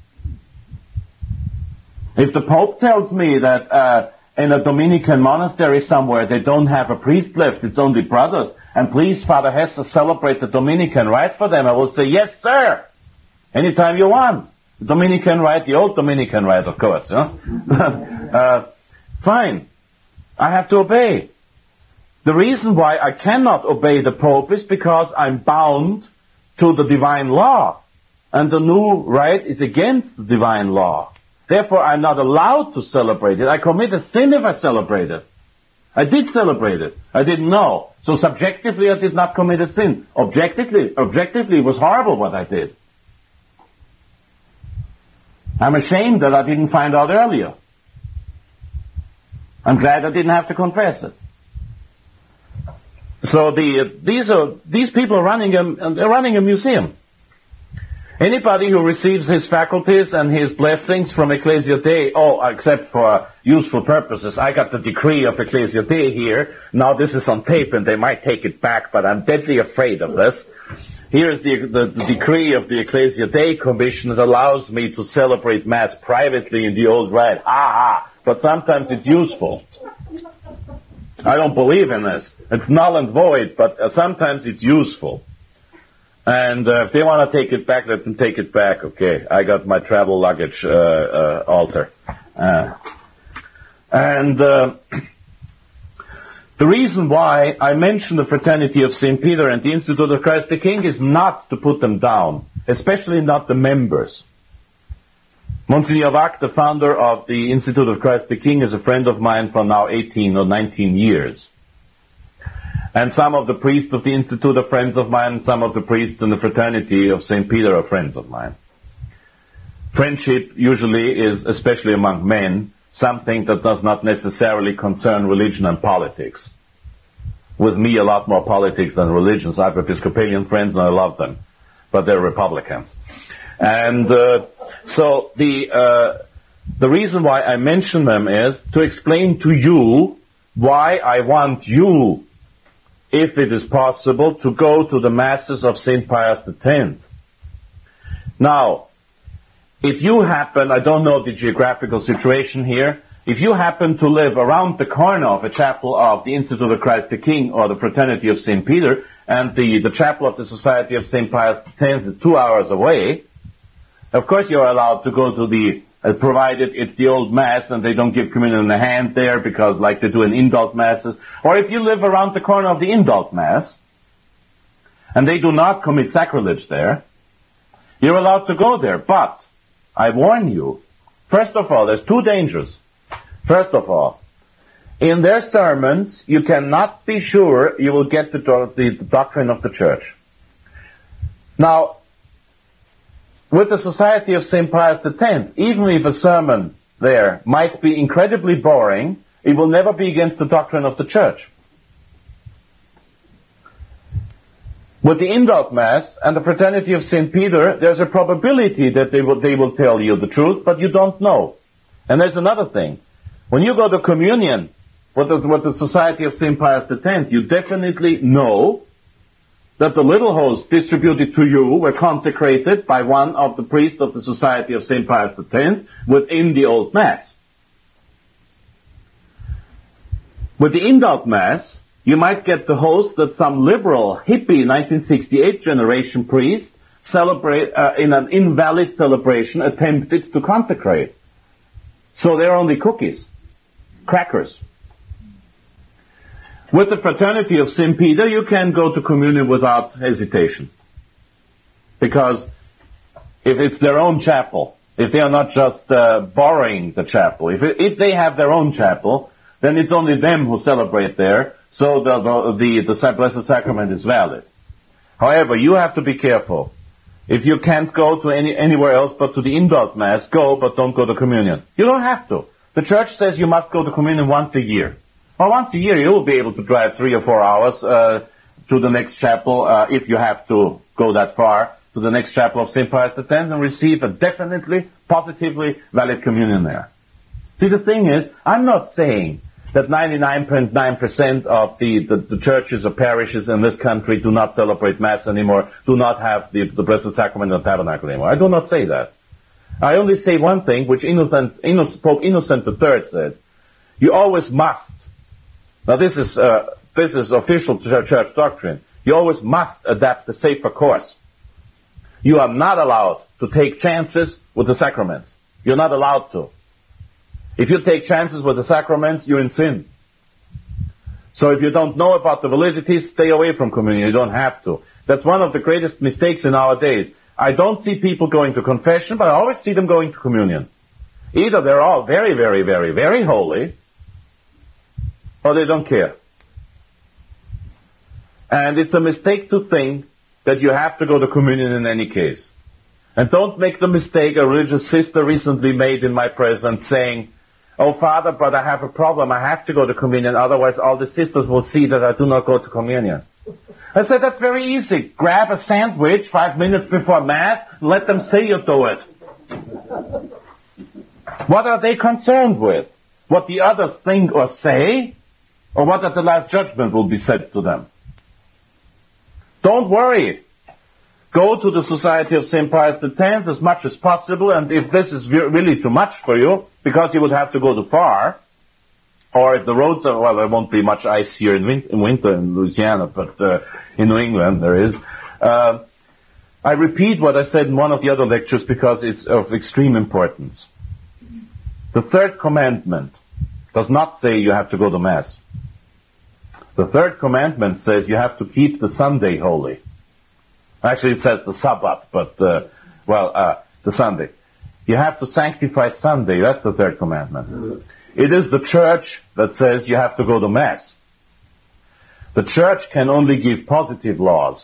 If the Pope tells me that uh, in a Dominican monastery somewhere they don't have a priest left, it's only brothers, and please, Father Hesse, celebrate the Dominican rite for them, I will say, yes, sir. Anytime you want. The Dominican rite, the old Dominican rite, of course. You know? uh, fine. I have to obey. The reason why I cannot obey the Pope is because I'm bound to the divine law. And the new rite is against the divine law. Therefore, I'm not allowed to celebrate it. I commit a sin if I celebrate it. I did celebrate it. I didn't know. So subjectively, I did not commit a sin. Objectively, objectively, it was horrible what I did. I'm ashamed that I didn't find out earlier. I'm glad I didn't have to confess it. So the these are these people are running a they're running a museum. Anybody who receives his faculties and his blessings from Ecclesia Dei, oh, except for useful purposes. I got the decree of Ecclesia Dei here. Now this is on tape and they might take it back, but I'm deadly afraid of this. Here's the, the, the decree of the Ecclesia Dei Commission that allows me to celebrate Mass privately in the old rite. Ha ha! But sometimes it's useful. I don't believe in this. It's null and void, but uh, sometimes it's useful. And uh, if they want to take it back, let them take it back. Okay, I got my travel luggage uh, uh, altar. Uh, and uh, the reason why I mention the Fraternity of Saint Peter and the Institute of Christ the King is not to put them down, especially not the members. Monsignor Wack, the founder of the Institute of Christ the King, is a friend of mine for now eighteen or nineteen years. And some of the priests of the Institute are friends of mine, some of the priests in the Fraternity of Saint Peter are friends of mine. Friendship usually is, especially among men, something that does not necessarily concern religion and politics. With me, a lot more politics than religion. So I have Episcopalian friends and I love them, but they're Republicans. And uh, so the uh, the reason why I mention them is to explain to you why I want you, if it is possible, to go to the Masses of Saint Pius the tenth. Now, if you happen, I don't know the geographical situation here, if you happen to live around the corner of a chapel of the Institute of Christ the King or the Fraternity of Saint Peter, and the, the chapel of the Society of Saint Pius the tenth is two hours away, of course you're allowed to go to the, uh, provided it's the old Mass and they don't give communion in the hand there because like they do in indult Masses, or if you live around the corner of the indult Mass, and they do not commit sacrilege there, you're allowed to go there, but I warn you, first of all, there's two dangers. First of all, in their sermons, you cannot be sure you will get the, do- the, the doctrine of the Church. Now, with the Society of Saint Pius the tenth, even if a sermon there might be incredibly boring, it will never be against the doctrine of the Church. With the indult Mass and the Fraternity of Saint Peter, there's a probability that they will, they will tell you the truth, but you don't know. And there's another thing. When you go to communion with the, with the Society of Saint Pius the tenth, you definitely know that the little hosts distributed to you were consecrated by one of the priests of the Society of Saint Pius the tenth within the old Mass. With the indult Mass, you might get the host that some liberal, hippie nineteen sixty-eight generation priest celebrate uh, in an invalid celebration attempted to consecrate. So they're only cookies, crackers. With the Fraternity of Saint Peter, you can go to communion without hesitation. Because if it's their own chapel, if they are not just uh, borrowing the chapel, if, it, if they have their own chapel, then it's only them who celebrate there, so the, the, the, the Blessed Sacrament is valid. However, you have to be careful. If you can't go to any anywhere else but to the indult Mass, go, but don't go to communion. You don't have to. The Church says you must go to communion once a year. Well, once a year you will be able to drive three or four hours uh, to the next chapel, uh, if you have to go that far, to the next chapel of Saint Pius the tenth and receive a definitely, positively valid communion there. See, the thing is, I'm not saying that ninety-nine point nine percent of the, the, the churches or parishes in this country do not celebrate Mass anymore, do not have the, the Blessed Sacrament and the Tabernacle anymore. I do not say that. I only say one thing, which Innocent, Innocent, Pope Innocent the third said. You always must. Now this is, uh, this is official church, church doctrine. You always must adapt the safer course. You are not allowed to take chances with the sacraments. You're not allowed to. If you take chances with the sacraments, you're in sin. So if you don't know about the validity, stay away from communion. You don't have to. That's one of the greatest mistakes in our days. I don't see people going to confession, but I always see them going to communion. Either they're all very, very, very, very holy, or they don't care. And it's a mistake to think that you have to go to communion in any case. And don't make the mistake a religious sister recently made in my presence saying, "Oh, Father, but I have a problem. I have to go to communion. Otherwise, all the sisters will see that I do not go to communion." I said, that's very easy. Grab a sandwich five minutes before Mass, let them see you do it. What are they concerned with? What the others think or say? Or what at the Last Judgment will be said to them? Don't worry. Go to the Society of Saint Pius X as much as possible, and if this is really too much for you, because you would have to go too far, or if the roads are, well, there won't be much ice here in, win- in winter in Louisiana, but uh, in New England there is. Uh, I repeat what I said in one of the other lectures because it's of extreme importance. The third commandment does not say you have to go to Mass. The third commandment says you have to keep the Sunday holy. Actually, it says the Sabbath, but, uh, well, uh, the Sunday. You have to sanctify Sunday. That's the third commandment. It is the church that says you have to go to Mass. The church can only give positive laws.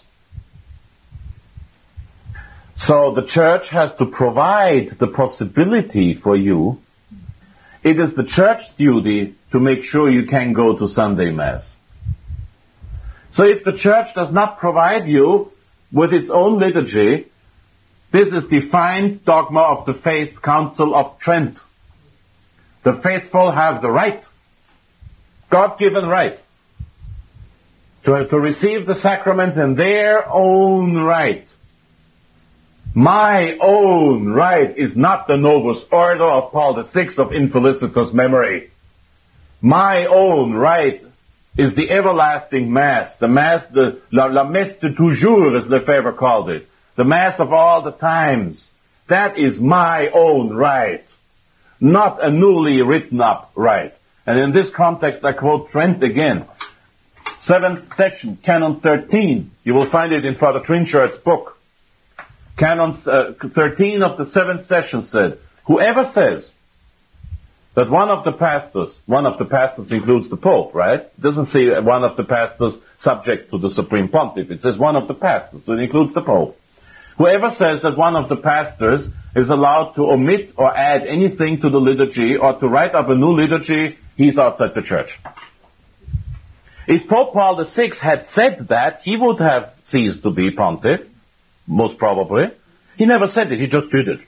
So the church has to provide the possibility for you. It is the church's duty to make sure you can go to Sunday Mass. So if the church does not provide you with its own liturgy, this is defined dogma of the Faith Council of Trent. The faithful have the right, God-given right, to, to receive the sacrament in their own right. My own right is not the Novus Ordo of Paul the Sixth of infelicitous memory. My own right is the everlasting Mass, the Mass, the la, la messe de toujours, as Lefebvre called it, the Mass of all the times. That is my own right, not a newly written up right. And in this context, I quote Trent again. Seventh section, Canon thirteen. You will find it in Father Trinchard's book. Canon uh, thirteen of the seventh session said, whoever says that one of the pastors, one of the pastors includes the Pope, right? It doesn't say one of the pastors subject to the Supreme Pontiff. It says one of the pastors, so it includes the Pope. Whoever says that one of the pastors is allowed to omit or add anything to the liturgy or to write up a new liturgy, he's outside the church. If Pope Paul the Sixth had said that, he would have ceased to be Pontiff, most probably. He never said it, he just did it.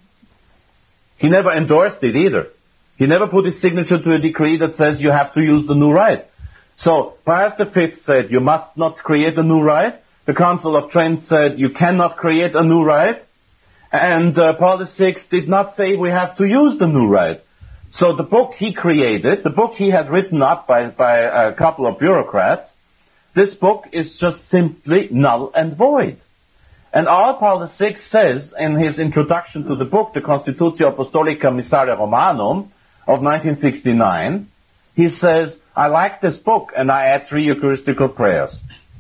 He never endorsed it either. He never put his signature to a decree that says you have to use the new rite. So, Pius the Fifth said you must not create a new rite. The Council of Trent said you cannot create a new rite. And uh, Paul the Sixth did not say we have to use the new rite. So the book he created, the book he had written up by, by a couple of bureaucrats, this book is just simply null and void. And all Paul the Sixth says in his introduction to the book, the Constitutio Apostolica Missale Romanum of nineteen sixty-nine, he says, I like this book and I add three Eucharistical prayers.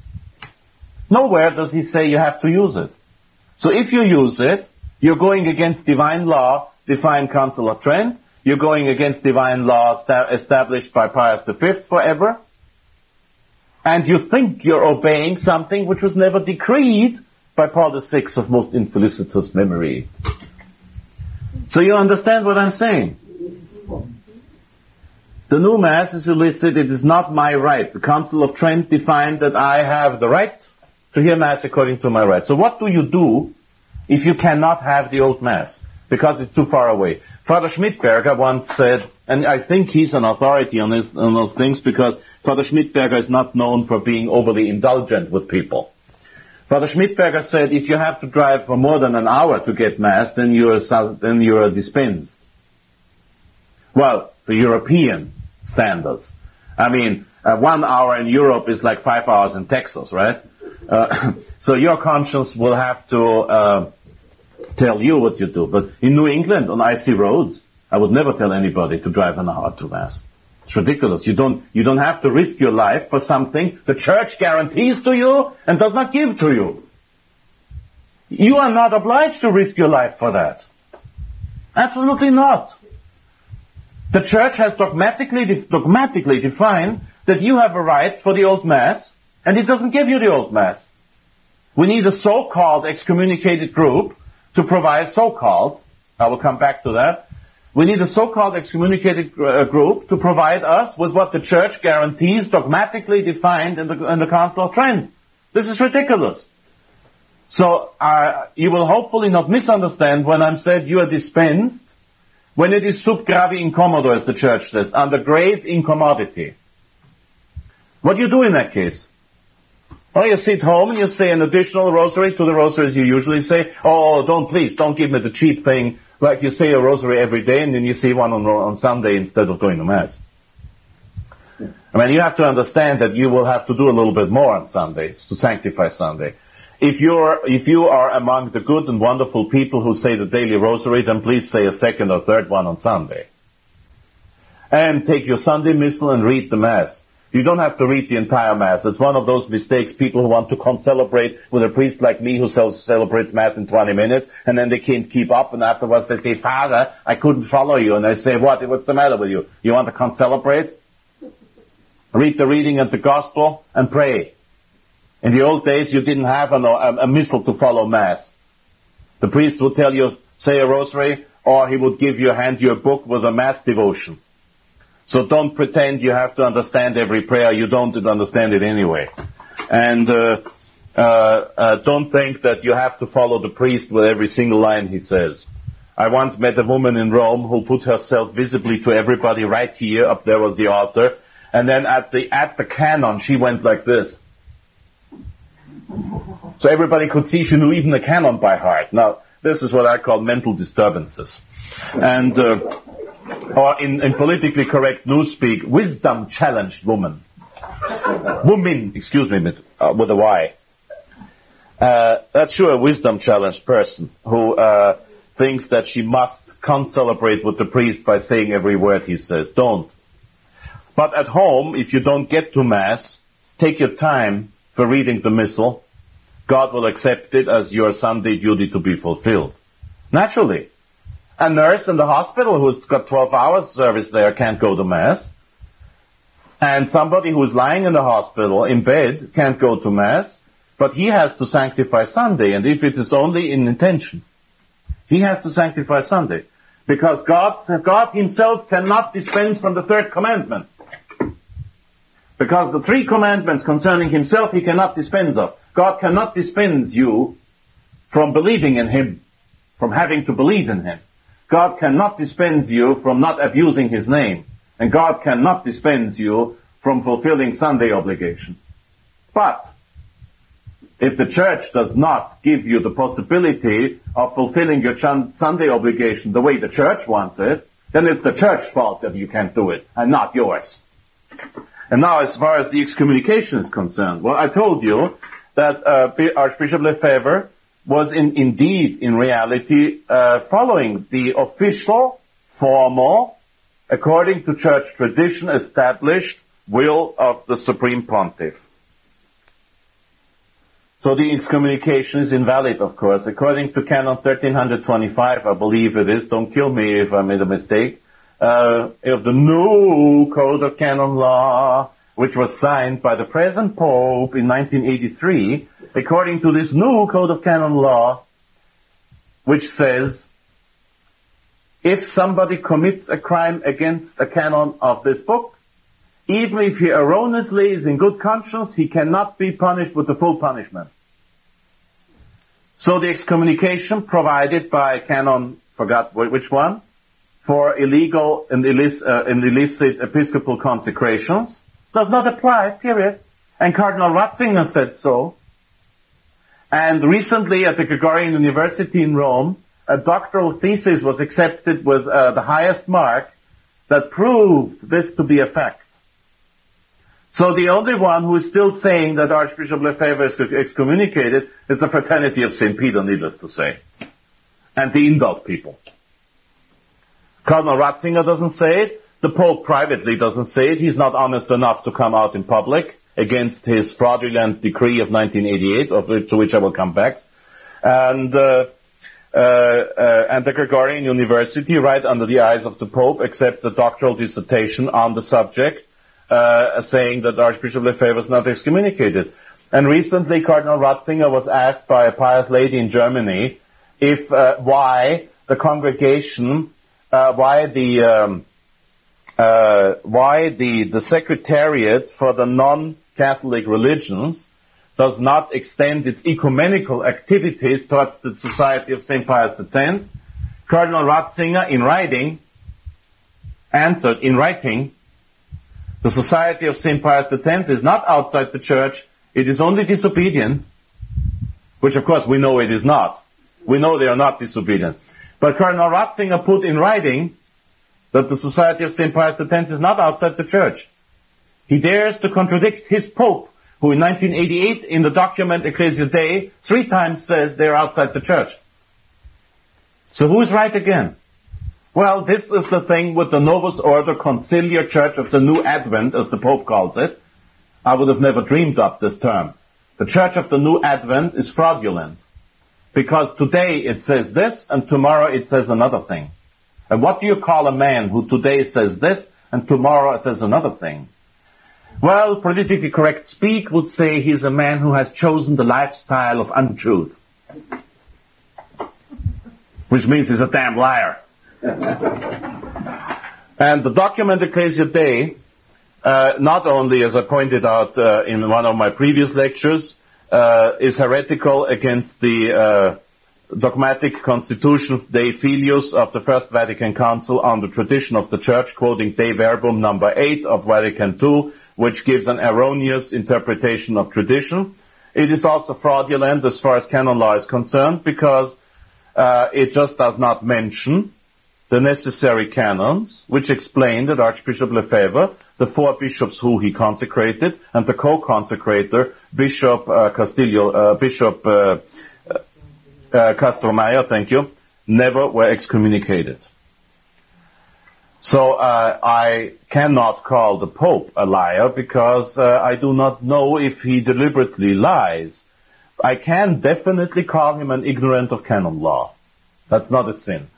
Nowhere does he say you have to use it. So if you use it, you're going against divine law, defined Council of Trent, you're going against divine law established by Pius the Fifth forever, and you think you're obeying something which was never decreed by Paul the Sixth of most infelicitous memory. So you understand what I'm saying? The new Mass is illicit. It is not my right. The Council of Trent defined that I have the right to hear Mass according to my right. So what do you do if you cannot have the old Mass? Because it's too far away. Father Schmidberger once said, and I think he's an authority on, this, on those things because Father Schmidberger is not known for being overly indulgent with people. Father Schmidberger said, if you have to drive for more than an hour to get Mass, then you're, then you're dispensed. Well, the European standards. I mean, uh, one hour in Europe is like five hours in Texas, right? Uh, so your conscience will have to uh, tell you what you do. But in New England, on icy roads, I would never tell anybody to drive an hour to Mass. It's ridiculous. You don't, you don't have to risk your life for something the church guarantees to you and does not give to you. You are not obliged to risk your life for that. Absolutely not. The church has dogmatically, dogmatically defined that you have a right for the old Mass, and it doesn't give you the old Mass. We need a so-called excommunicated group to provide so-called, I will come back to that, we need a so-called excommunicated uh, group to provide us with what the church guarantees dogmatically defined in the, in the Council of Trent. This is ridiculous. So uh, you will hopefully not misunderstand when I'm said you are dispensed, when it is sub gravi incommodo, as the church says, under grave incommodity. What do you do in that case? Well, you sit home and you say an additional rosary to the rosaries you usually say. Oh, don't, please, don't give me the cheap thing, like you say a rosary every day and then you say one on, on Sunday instead of going to Mass. I mean, you have to understand that you will have to do a little bit more on Sundays to sanctify Sunday. If you're, if you are among the good and wonderful people who say the daily rosary, then please say a second or third one on Sunday. And take your Sunday missal and read the Mass. You don't have to read the entire Mass. It's one of those mistakes people who want to concelebrate with a priest like me who celebrates Mass in twenty minutes, and then they can't keep up, and afterwards they say, Father, I couldn't follow you. And I say, what? What's the matter with you? You want to concelebrate? Read the reading of the Gospel and pray. In the old days, you didn't have a, a, a missal to follow Mass. The priest would tell you, say a rosary, or he would give you, hand you a book with a Mass devotion. So don't pretend you have to understand every prayer. You don't understand it anyway. And uh, uh, uh, don't think that you have to follow the priest with every single line he says. I once met a woman in Rome who put herself visibly to everybody right here. Up there was the altar. And then at the at the canon, she went like this. So everybody could see she knew even the canon by heart. Now, this is what I call mental disturbances. And... Uh, Or in, in politically correct newspeak, wisdom-challenged woman. Woman, excuse me, with, uh, with a Y. Uh, that's sure a wisdom-challenged person who uh, thinks that she must concelebrate with the priest by saying every word he says. Don't. But at home, if you don't get to Mass, take your time for reading the Missal. God will accept it as your Sunday duty to be fulfilled. Naturally. A nurse in the hospital who's got twelve hours service there can't go to Mass. And somebody who's lying in the hospital in bed can't go to Mass, but he has to sanctify Sunday, and if it is only in intention, he has to sanctify Sunday. Because God, God himself cannot dispense from the third commandment. Because the three commandments concerning himself he cannot dispense of. God cannot dispense you from believing in him, from having to believe in him. God cannot dispense you from not abusing his name. And God cannot dispense you from fulfilling Sunday obligation. But if the church does not give you the possibility of fulfilling your Sunday obligation the way the church wants it, then it's the church's fault that you can't do it, and not yours. And now, as far as the excommunication is concerned, well, I told you that uh, Archbishop Lefebvre was in, indeed, in reality, uh, following the official, formal, according to church tradition, established will of the Supreme Pontiff. So the excommunication is invalid, of course. According to Canon thirteen twenty-five, I believe it is, don't kill me if I made a mistake, uh, of the new Code of Canon Law, which was signed by the present Pope in nineteen eighty-three, according to this new Code of Canon Law, which says, if somebody commits a crime against a canon of this book, even if he erroneously is in good conscience, he cannot be punished with the full punishment. So the excommunication provided by canon, forgot which one, for illegal and illicit, uh, and illicit episcopal consecrations, does not apply, period. And Cardinal Ratzinger said so. And recently at the Gregorian University in Rome, a doctoral thesis was accepted with uh, the highest mark that proved this to be a fact. So the only one who is still saying that Archbishop Lefebvre is excommunicated is the Fraternity of Saint Peter, needless to say. and the indult people. Cardinal Ratzinger doesn't say it. The Pope privately doesn't say it. He's not honest enough to come out in public against his fraudulent decree of nineteen eighty-eight, of which, to which I will come back. And uh, uh, uh, and the Gregorian University, right under the eyes of the Pope, accepts a doctoral dissertation on the subject, uh, saying that Archbishop Lefebvre was not excommunicated. And recently, Cardinal Ratzinger was asked by a pious lady in Germany if uh, why the congregation, uh, why the um, uh, why the the Secretariat for the non-Catholic religions does not extend its ecumenical activities towards the Society of Saint Pius X. Cardinal Ratzinger, in writing, answered in writing, the Society of Saint Pius X is not outside the Church. It is only disobedient, which of course we know it is not. We know they are not disobedient. But Cardinal Ratzinger put in writing that the Society of Saint Pius X is not outside the Church. He dares to contradict his Pope, who in nineteen eighty-eight in the document Ecclesia Dei three times says they are outside the Church. So who is right again? Well, this is the thing with the Novus Ordo Conciliar Church of the New Advent, as the Pope calls it. I would have never dreamed up this term. The Church of the New Advent is fraudulent, because today it says this and tomorrow it says another thing. And what do you call a man who today says this and tomorrow says another thing? Well, politically correct speak would say he's a man who has chosen the lifestyle of untruth, which means he's a damn liar. And the document Ecclesia Dei, uh, not only, as I pointed out uh, in one of my previous lectures, uh, is heretical against the uh, dogmatic constitution Dei Filius of the First Vatican Council on the tradition of the Church, quoting Dei Verbum number eight of Vatican two, which gives an erroneous interpretation of tradition. It is also fraudulent as far as canon law is concerned, because uh, it just does not mention the necessary canons, which explain that Archbishop Lefebvre, the four bishops who he consecrated, and the co-consecrator, Bishop uh, Castillo, uh, Bishop uh, uh, Castromayor, thank you, never were excommunicated. So uh, I cannot call the Pope a liar, because uh, I do not know if he deliberately lies. I can definitely call him an ignorant of canon law. That's not a sin.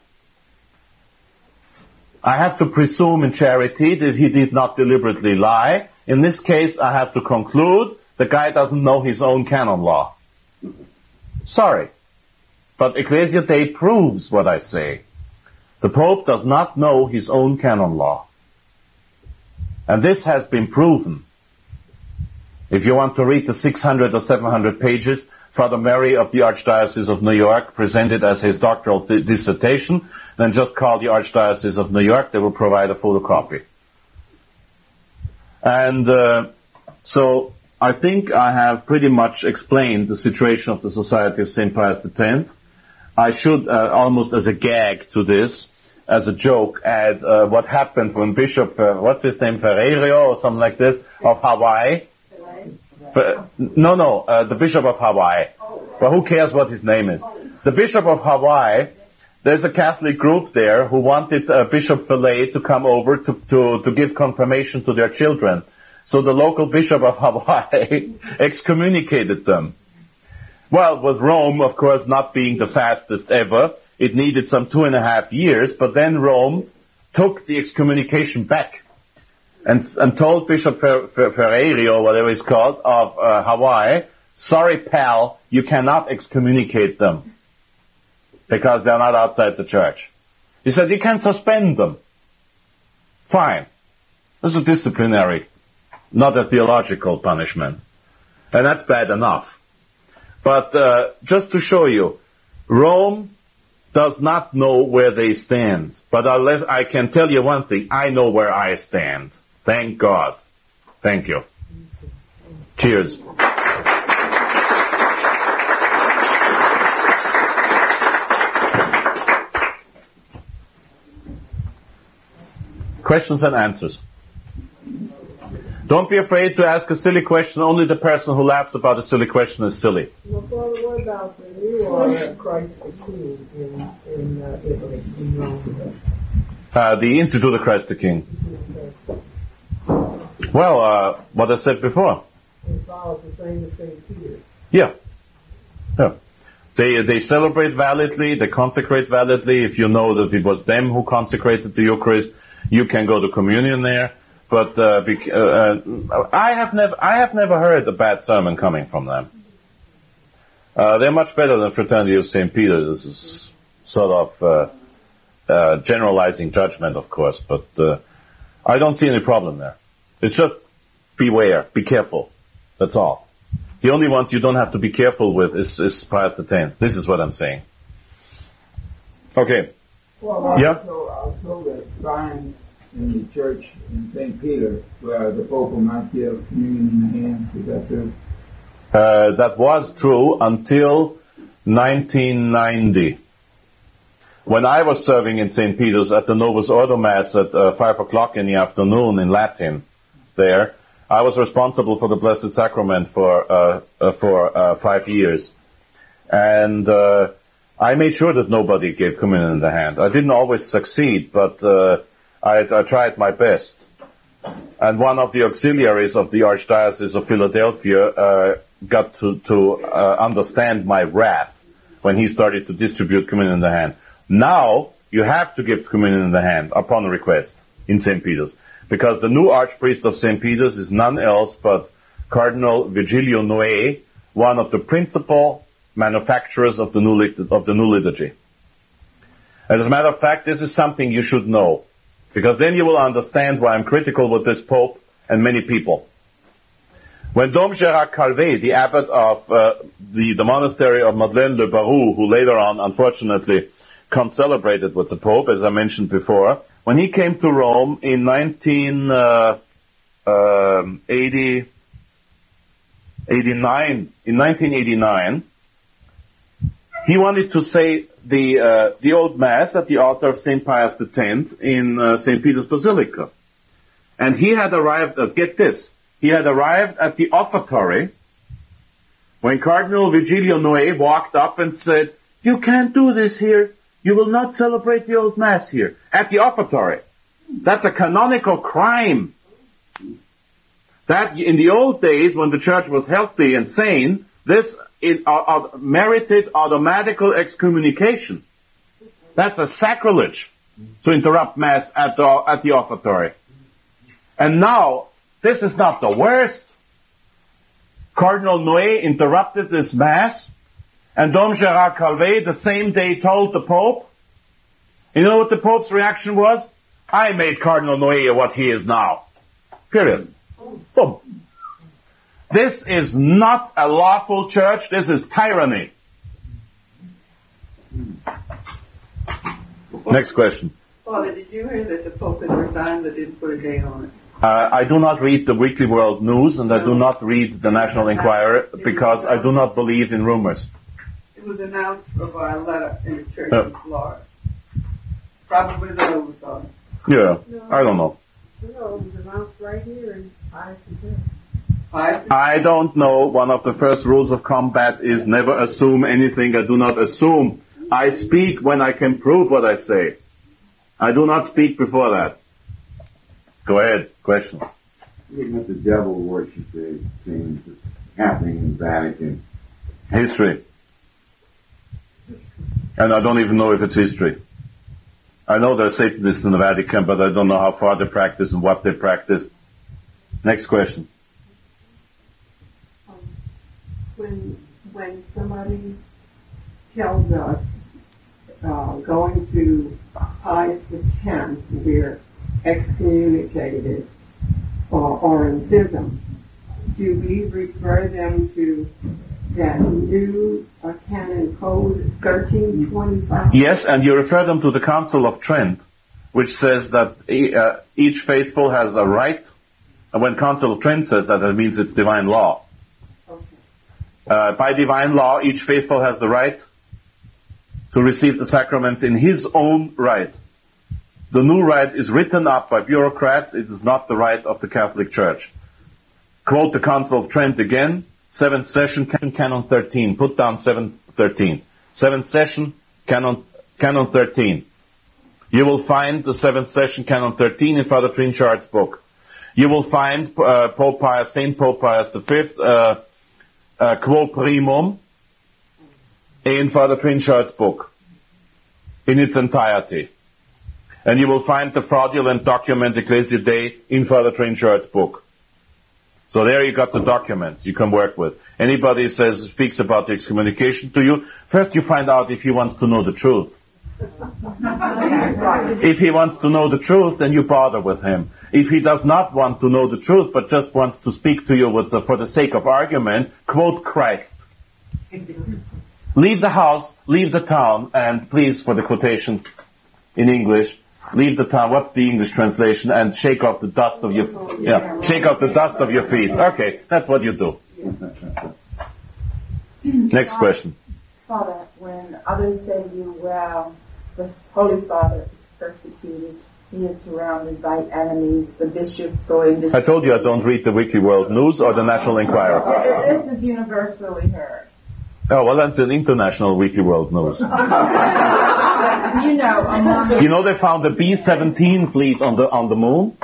I have to presume in charity that he did not deliberately lie. In this case, I have to conclude the guy doesn't know his own canon law. Sorry. But Ecclesia Dei proves what I say. The Pope does not know his own canon law. And this has been proven. If you want to read the six hundred or seven hundred pages, Father Mary of the Archdiocese of New York presented as his doctoral th- dissertation, then just call the Archdiocese of New York. They will provide a photocopy. And uh, so I think I have pretty much explained the situation of the Society of Saint Pius X. I should, uh, almost as a gag to this, as a joke, add uh, what happened when Bishop, uh, what's his name, Ferrerio or something like this, of Hawaii. But, no, no, uh, the Bishop of Hawaii. Well, who cares what his name is? The Bishop of Hawaii, there's a Catholic group there who wanted uh, Bishop Fillet to come over to, to, to give confirmation to their children. So the local Bishop of Hawaii excommunicated them. Well, with Rome, of course, not being the fastest ever, it needed some two and a half years, but then Rome took the excommunication back and, and told Bishop Fer, Fer, Ferrerio, whatever he's called, of uh, Hawaii, sorry, pal, you cannot excommunicate them because they're not outside the Church. He said, you can suspend them. Fine. This is disciplinary, not a theological punishment. And that's bad enough. But uh, just to show you, Rome does not know where they stand. But unless I can tell you one thing, I know where I stand. Thank God. Thank you. Cheers. Questions and answers. Don't be afraid to ask a silly question. Only the person who laughs about a silly question is silly. Well, Father, what about when you are Christ the King in, in uh, Italy, in Rome? Uh, the Institute of Christ the King. Well, uh, what I said before. It follows the same as Saint Peter. Yeah. Yeah. They, they celebrate validly, they consecrate validly. If you know that it was them who consecrated the Eucharist, you can go to communion there. But, uh, bec- uh, uh, I have never, I have never heard a bad sermon coming from them. Uh, they're much better than Fraternity of Saint Peter. This is sort of, uh, uh, generalizing judgment, of course, but, uh, I don't see any problem there. It's just beware, be careful. That's all. The only ones you don't have to be careful with is, is Pius the Tenth. This is what I'm saying. Okay. Well, I yeah? also, also that signs in the church in Saint Peter where the Pope will not give communion in the hands. Is that true? Uh, that was true until nineteen ninety. When I was serving in Saint Peter's at the Novus Ordo Mass at uh, five o'clock in the afternoon in Latin there, I was responsible for the Blessed Sacrament for uh, uh, for uh, five years, and uh, I made sure that nobody gave communion in the hand. I didn't always succeed, but uh, I, I tried my best. And one of the auxiliaries of the Archdiocese of Philadelphia uh, got to to uh, understand my wrath when he started to distribute communion in the hand. Now you have to give communion in the hand upon request in Saint Peter's. Because the new Archpriest of Saint Peter's is none else but Cardinal Virgilio Noé, one of the principal manufacturers of the new lit- of the new liturgy. And as a matter of fact, this is something you should know, because then you will understand why I'm critical with this Pope and many people. When Dom Gérard Calvet, the abbot of uh, the, the monastery of Madeleine Le Barou, who later on, unfortunately, concelebrated with the Pope, as I mentioned before, when he came to Rome in nineteen eighty, eighty-nine, in nineteen eighty-nine, he wanted to say the uh, the old Mass at the altar of Saint Pius the Tenth in uh, Saint Peter's Basilica, and he had arrived. Uh, get this, he had arrived at the offertory when Cardinal Virgilio Noé walked up and said, "You can't do this here. You will not celebrate the old Mass here." At the offertory. That's a canonical crime. That, in the old days, when the church was healthy and sane, this is, uh, uh, merited automatical excommunication. That's a sacrilege to interrupt Mass at the, at the offertory. And now, this is not the worst. Cardinal Noé interrupted this Mass, and Dom Gérard Calvet the same day told the Pope. You know what the Pope's reaction was? I made Cardinal Noé what he is now. Period. Boom. This is not a lawful church. This is tyranny. Next question. Father, did you hear that the Pope had resigned but didn't put a date on it? Uh, I do not read the Weekly World News, and I do not read the National Enquirer because I do not believe in rumors. It was announced by a letter in the church Uh, in Florida. Probably the overthought. Yeah, I don't know. No, it was announced right here in Pius the Tenth. Pius I don't know. One of the first rules of combat is never assume anything. I do not assume. I speak when I can prove what I say. I do not speak before that. Go ahead. Question. Looking at the devil worship that seems happening in the Vatican. History. And I don't even know if it's history. I know there are Satanists in the Vatican, but I don't know how far they practice and what they practice. Next question. Um, when when somebody tells us uh, going to Pius the Tenth, we're excommunicated or, or in schism, do we refer them to that new uh, canon code thirteen twenty-five? Yes, and you refer them to the Council of Trent, which says that uh, each faithful has a right. And when Council of Trent says that, that means it's divine law. Okay. Uh, by divine law, each faithful has the right to receive the sacraments in his own right. The new right is written up by bureaucrats. It is not the right of the Catholic Church. Quote the Council of Trent again. Seventh session, Canon thirteen. Put down seven thirteen. Seventh session, Canon Canon thirteen. You will find the seventh session, Canon thirteen, in Father Trinchard's book. You will find uh, Pope Pius, Saint Pope Pius the Fifth, uh, uh, Quo Primum, in Father Trinchard's book, in its entirety. And you will find the fraudulent document Ecclesia Dei in Father Trinchard's book. So there you got the documents you can work with. Anybody says, speaks about the excommunication to you, first you find out if he wants to know the truth. If he wants to know the truth, then you bother with him. If he does not want to know the truth, but just wants to speak to you with the, for the sake of argument, quote Christ. Leave the house, leave the town, and please, for the quotation in English, leave the town. What's the English translation? And shake off the dust of your, yeah, shake off the dust of your feet. Okay, that's what you do. Next question. Father, when others say to you, well, the Holy Father is persecuted, he is surrounded by enemies, the bishops go into... I told you I don't read the Weekly World News or the National Enquirer. This is universally heard. Oh, well, that's an international Weekly World News. You know, among... You know they found the B seventeen fleet on the on the moon?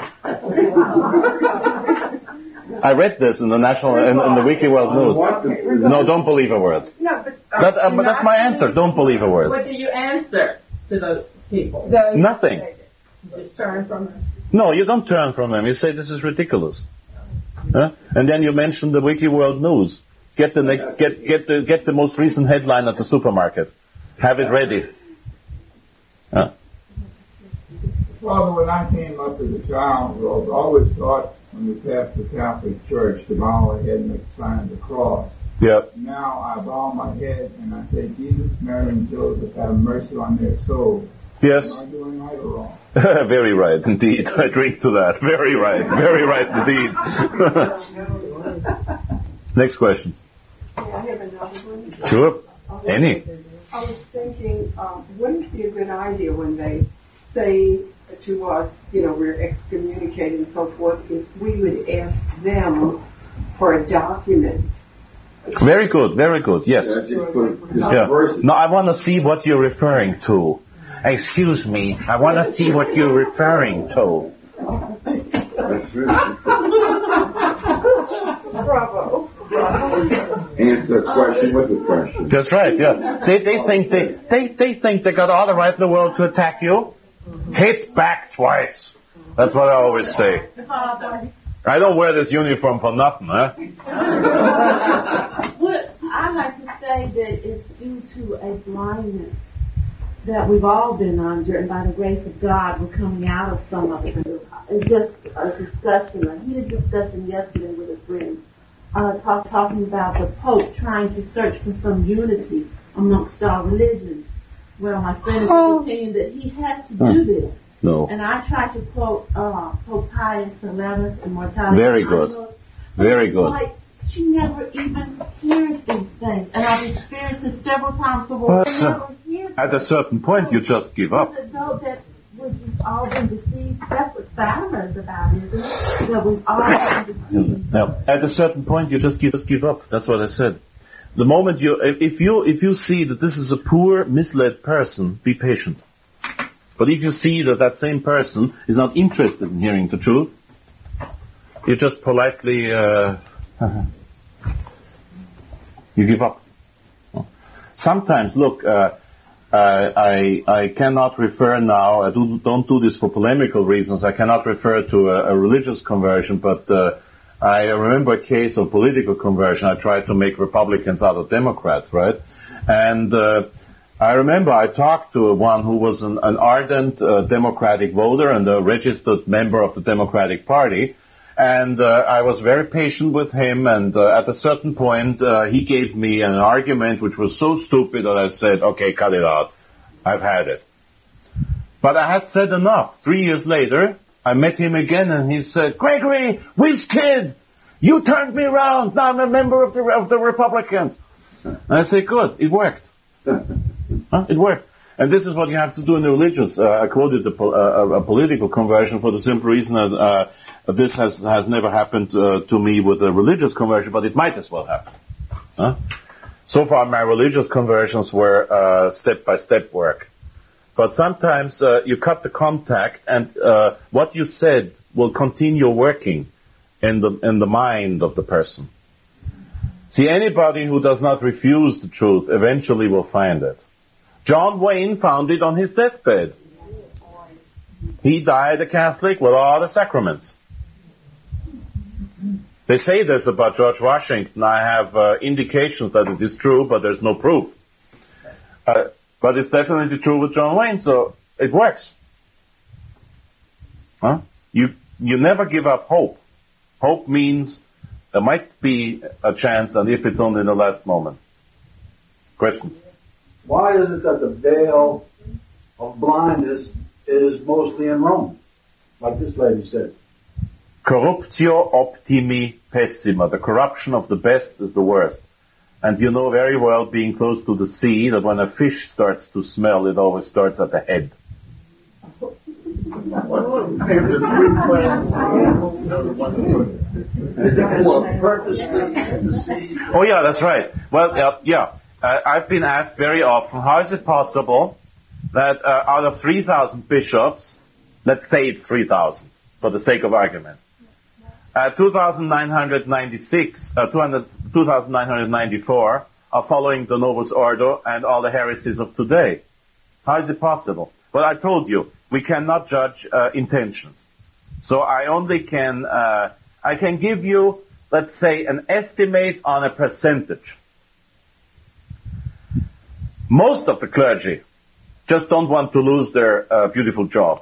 I read this in the National in, in the Weekly World News. No, don't believe a word. No, but, uh, that, uh, but that's my answer. Don't believe a word. What do you answer to those people? Nothing. Just turn from them. No, you don't turn from them. You say this is ridiculous, huh? And then you mention the Weekly World News. Get the next, get get the get the most recent headline at the supermarket. Have it ready. Huh? Father, when I came up as a child, I was always taught when we passed the Catholic Church to bow our head and make the sign of the cross. Yep. Now I bow my head and I say, Jesus, Mary, and Joseph, have mercy on their souls. Yes. Am I doing right or wrong? Very right, indeed. I drink to that. Very right. Very right, indeed. Next question. I have another one. Sure. Any. I was thinking, um, wouldn't it be a good idea when they say to us, you know, we're excommunicated and so forth, if we would ask them for a document? Very good, very good, yes. Yeah, just put, just Yeah. verse- No, I want to see what you're referring to. Excuse me, I want to see what you're referring to. That's true. Bravo. Answer a question with a question. That's right, yeah. They they think they, they they think they got all the right in the world to attack you. Hit back twice. That's what I always say. I don't wear this uniform for nothing, huh? What I like to say that it's due to a blindness that we've all been under, and by the grace of God, we're coming out of some of it. It's just a discussion, a heated discussion yesterday with a friend, uh, talk, talking about the Pope trying to search for some unity amongst our religions. Well, my friend is of the opinion that he has to do this. No. And I tried to quote uh, Pope Pius the eleventh, Immortality. Very good. Very good. Like, she never even hears these things. And I've experienced it several times. So Well, we sir, never hear At a certain point, you just give up. As though that we've just all been deceived. That's what Fatima is about, isn't it? That we've all been deceived. Now, at a certain point, you just give, just give up. That's what I said. The moment you, if if you, if you see that this is a poor, misled person, be patient. But if you see that that same person is not interested in hearing the truth, you just politely, uh, you give up. Sometimes, look, uh, I, I cannot refer now, I do, don't do this for polemical reasons, I cannot refer to a, a religious conversion, but uh, I remember a case of political conversion. I tried to make Republicans out of Democrats, right? And uh, I remember I talked to one who was an, an ardent uh, Democratic voter and a registered member of the Democratic Party. And uh, I was very patient with him, and uh, at a certain point, uh, he gave me an argument which was so stupid that I said, okay, cut it out. I've had it. But I had said enough. Three years later, I met him again, and he said, Gregory, whiz kid, you turned me around. Now I'm a member of the, of the Republicans. And I said, good, it worked. Huh? It worked. And this is what you have to do in the religious. Uh, I quoted the, uh, a political conversion for the simple reason that uh, this has has never happened uh, to me with a religious conversion, but it might as well happen. Huh? So far, my religious conversions were uh, step-by-step work. But sometimes uh, you cut the contact, and uh, what you said will continue working in the in the mind of the person. See, anybody who does not refuse the truth eventually will find it. John Wayne found it on his deathbed. He died a Catholic with all the sacraments. They say this about George Washington. I have uh, indications that it is true, but there's no proof. Uh, but it's definitely true with John Wayne, so it works. Huh? You you never give up hope. Hope means there might be a chance, and if it's only in the last moment. Questions? Why is it that the veil of blindness is mostly in Rome, like this lady said? Corruptio optimi pessima. The corruption of the best is the worst. And you know very well, being close to the sea, that when a fish starts to smell, it always starts at the head. Oh yeah, that's right. Well, uh, yeah. Uh, I've been asked very often, how is it possible that uh, out of three thousand bishops, let's say it's three thousand, for the sake of argument, uh, two thousand nine hundred ninety-six, uh, two thousand nine hundred ninety-four are following the Novus Ordo and all the heresies of today? How is it possible? Well, I told you, we cannot judge uh, intentions. So I only can, uh, I can give you, let's say, an estimate on a percentage. Most of the clergy just don't want to lose their uh, beautiful job.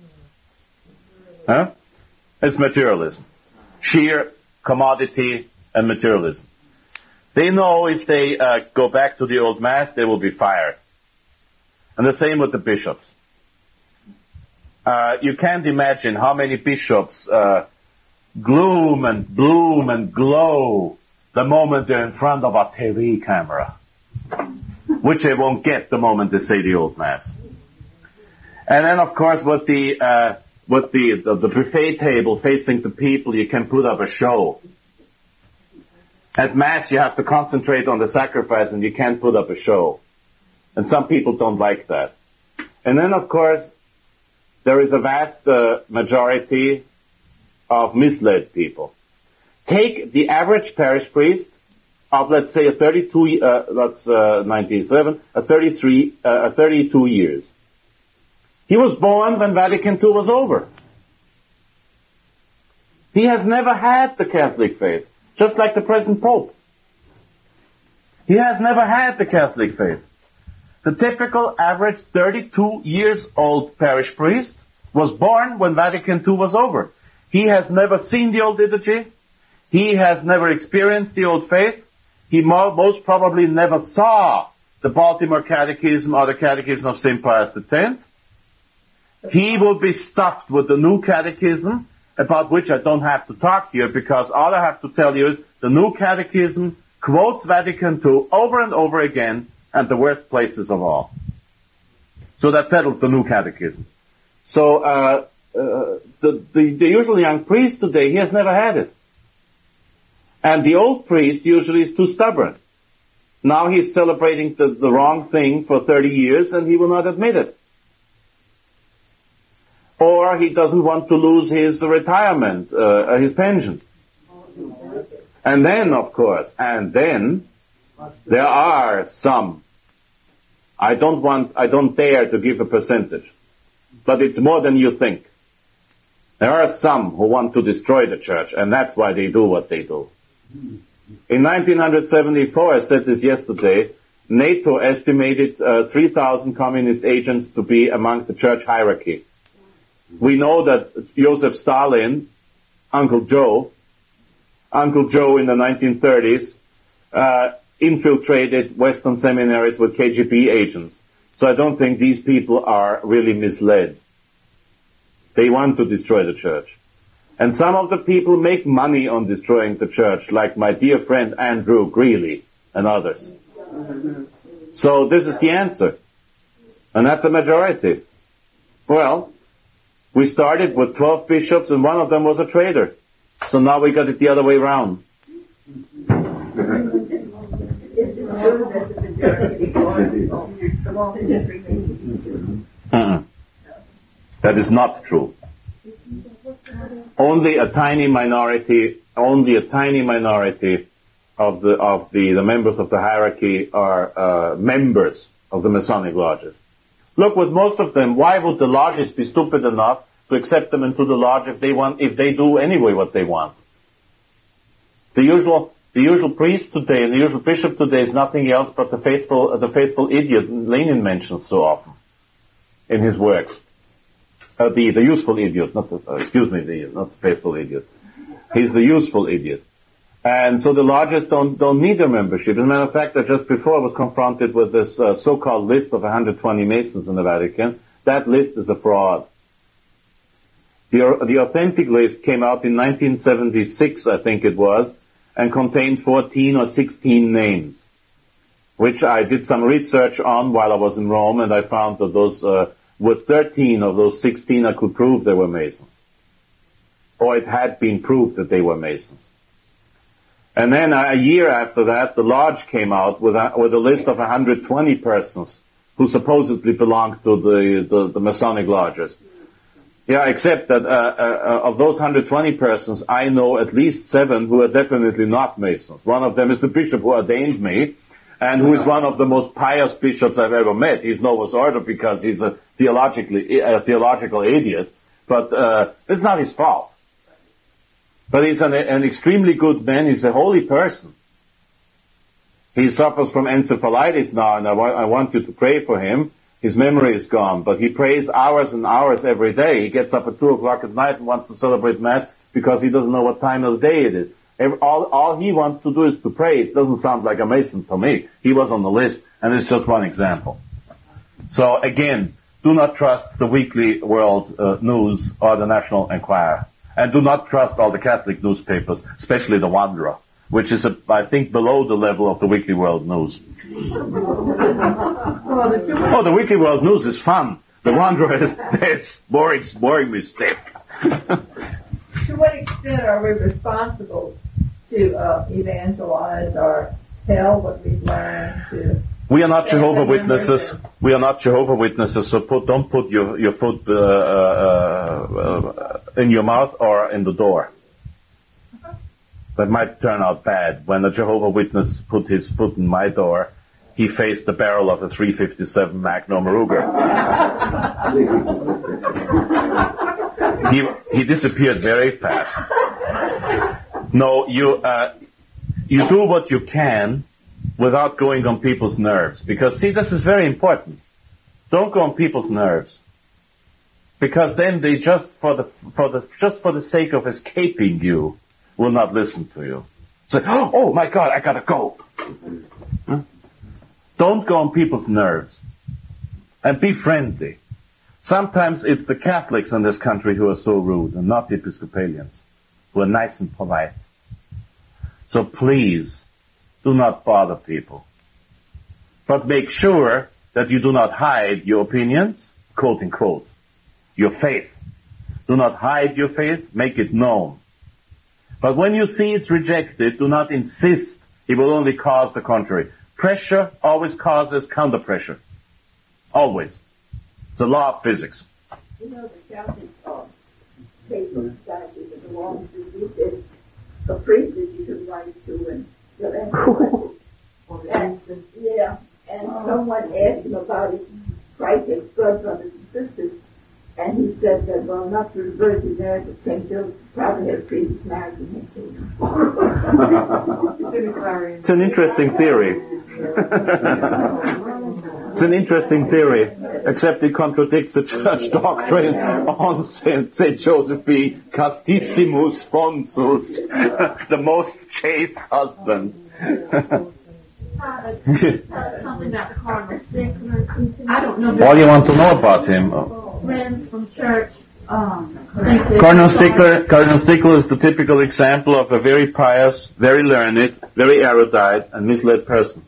Huh? It's materialism. Sheer commodity and materialism. They know if they uh, go back to the old mass, they will be fired. And the same with the bishops. Uh, you can't imagine how many bishops uh, gloom and bloom and glow the moment they're in front of a T V camera, which they won't get the moment they say the old mass. And then, of course, with the uh, with the, the the buffet table facing the people, you can put up a show. At mass, you have to concentrate on the sacrifice, and you can't put up a show. And some people don't like that. And then, of course, there is a vast uh, majority of misled people. Take the average parish priest of, let's say, a thirty-two, uh, that's uh, ninety-seven, a thirty-three, uh, a thirty-two years. He was born when Vatican Two was over. He has never had the Catholic faith, just like the present Pope. He has never had the Catholic faith. The typical average thirty-two years old parish priest was born when Vatican Two was over. He has never seen the old liturgy. He has never experienced the old faith. He mo- most probably never saw the Baltimore Catechism or the Catechism of Saint Pius the Tenth. He will be stuffed with the new catechism, about which I don't have to talk here, because all I have to tell you is the new catechism quotes Vatican Two over and over again, and the worst places of all. So that settles the new catechism. So uh, uh, the, the, the usual young priest today, he has never had it. And the old priest usually is too stubborn. Now he's celebrating the, the wrong thing for thirty years, and he will not admit it. Or he doesn't want to lose his retirement, uh, his pension. And then, of course, and then, there are some, I don't want, I don't dare to give a percentage, but it's more than you think. There are some who want to destroy the church, and that's why they do what they do. In nineteen seventy-four, I said this yesterday, NATO estimated uh, three thousand communist agents to be among the church hierarchy. We know that Joseph Stalin, Uncle Joe, Uncle Joe in the nineteen thirties, uh, infiltrated Western seminaries with K G B agents. So I don't think these people are really misled. They want to destroy the church. And some of the people make money on destroying the church, like my dear friend Andrew Greeley and others. So this is the answer. And that's a majority. Well, we started with twelve bishops and one of them was a traitor. So now we got it the other way around. Mm-mm. That is not true. Only a tiny minority, only a tiny minority of the of the, the members of the hierarchy are uh, members of the Masonic lodges. Look, with most of them, why would the lodges be stupid enough to accept them into the lodge if they want, if they do anyway what they want? The usual, the usual priest today and the usual bishop today is nothing else but the faithful, uh, the faithful idiot Lenin mentions so often in his works. Uh, the the useful idiot, not the, uh, excuse me, the not the faithful idiot. He's the useful idiot. And so the lodges don't don't need a membership. As a matter of fact, I just before was confronted with this uh, so-called list of one hundred twenty Masons in the Vatican. That list is a fraud. The the authentic list came out in nineteen seventy-six, I think it was, and contained fourteen or sixteen names, which I did some research on while I was in Rome, and I found that those uh, with thirteen of those sixteen I could prove they were Masons, or it had been proved that they were Masons. And then a year after that, the lodge came out with a, with a list of one hundred twenty persons who supposedly belonged to the, the, the Masonic lodges. Yeah, except that uh, uh, of those one hundred twenty persons, I know at least seven who are definitely not Masons. One of them is the bishop who ordained me, and who is one of the most pious bishops I've ever met. He's Novus Ordo because he's a theologically a theological idiot, but uh, it's not his fault. But he's an, an extremely good man. He's a holy person. He suffers from encephalitis now, and I, wa- I want you to pray for him. His memory is gone, but he prays hours and hours every day. He gets up at two o'clock at night and wants to celebrate Mass because he doesn't know what time of the day it is. Every, all, all he wants to do is to pray. It doesn't sound like a Mason to me. He was on the list, and it's just one example. So again, do not trust the Weekly World uh, News or the National Enquirer. And do not trust all the Catholic newspapers, especially the Wanderer, which is, a, I think, below the level of the Weekly World News. Oh, the Weekly World News is fun. The Wanderer is it's boring, boring me stiff. To what extent are we responsible to uh, evangelize or tell what we've learned to? We are not Jehovah's Witnesses. We are not Jehovah's Witnesses. So put, don't put your your foot uh, uh, uh, in your mouth or in the door. That might turn out bad. When a Jehovah's Witness put his foot in my door, he faced the barrel of a three fifty-seven Magnum Ruger. he he disappeared very fast. No, you uh, you do what you can without going on people's nerves. Because, see, this is very important. Don't go on people's nerves. Because then they just, for the, for the, just for the sake of escaping you, will not listen to you. Say, oh my God, I gotta go. Huh? Don't go on people's nerves. And be friendly. Sometimes it's the Catholics in this country who are so rude, and not the Episcopalians, who are nice and polite. So please, do not bother people. But make sure that you do not hide your opinions, quote unquote, your faith. Do not hide your faith, make it known. But when you see it's rejected, do not insist. It will only cause the contrary. Pressure always causes counter-pressure. Always. It's a law of physics. You know, the Catholic uh, paper statute that belongs to you is a priest that you can write to and you'll and, yeah, and someone asked him about his right to blood brothers and sisters, and he said that, well, not through the Virgin Mary, but Saint Joseph probably had a previous marriage in his children. It's an interesting theory. It's an interesting theory, except it contradicts the church doctrine on Saint, Saint Joseph being castissimus sponsus, the most chaste husband. Uh, something about the Cardinal Stickler. I don't know. All you want to know about him. Friends from church. Um, Cardinal Stickler, Cardinal Stickler is the typical example of a very pious, very learned, very erudite, and misled person.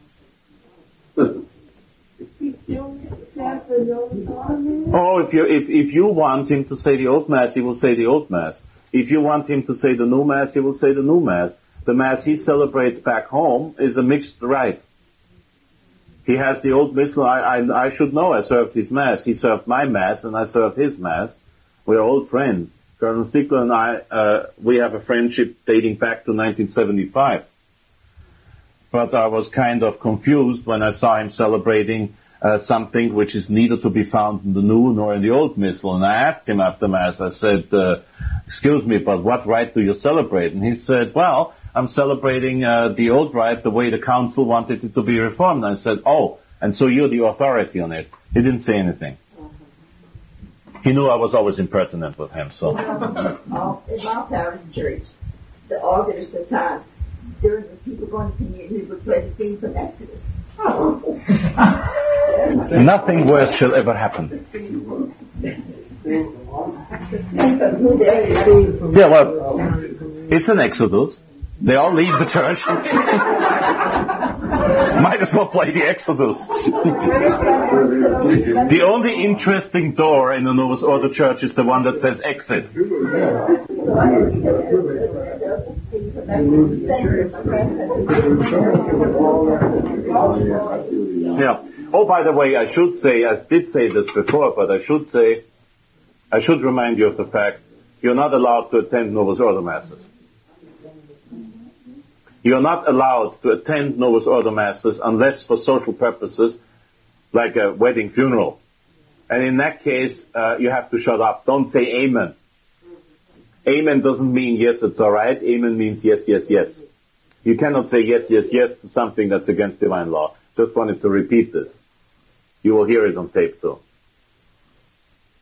Oh, if you if if you want him to say the old Mass, he will say the old Mass. If you want him to say the new Mass, he will say the new Mass. The Mass he celebrates back home is a mixed rite. He has the old missal. I, I, I should know. I served his mass. He served my mass, and I served his mass. We are old friends. Colonel Stickler and I, uh, we have a friendship dating back to nineteen seventy-five. But I was kind of confused when I saw him celebrating uh, something which is neither to be found in the new nor in the old missal. And I asked him after mass. I said, uh, "Excuse me, but what rite do you celebrate?" And he said, "Well, I'm celebrating uh, the old rite the way the council wanted it to be reformed." And I said, "Oh, and so you're the authority on it." He didn't say anything. He knew I was always impertinent with him, so. Uh, in my parish church, the organist at times, during the people going to communion, he would play the theme from Exodus. Nothing worse shall ever happen. Yeah, well, it's an Exodus. They all leave the church. Might as well play the Exodus. The only interesting door in the Novus Ordo church is the one that says exit. Yeah. Oh, by the way, I should say, I did say this before, but I should say, I should remind you of the fact you're not allowed to attend Novus Ordo masses. You're not allowed to attend Novus Ordo masses unless for social purposes, like a wedding funeral. And in that case, uh, you have to shut up. Don't say amen. Amen doesn't mean yes, it's all right. Amen means yes, yes, yes. You cannot say yes, yes, yes to something that's against divine law. Just wanted to repeat this. You will hear it on tape too.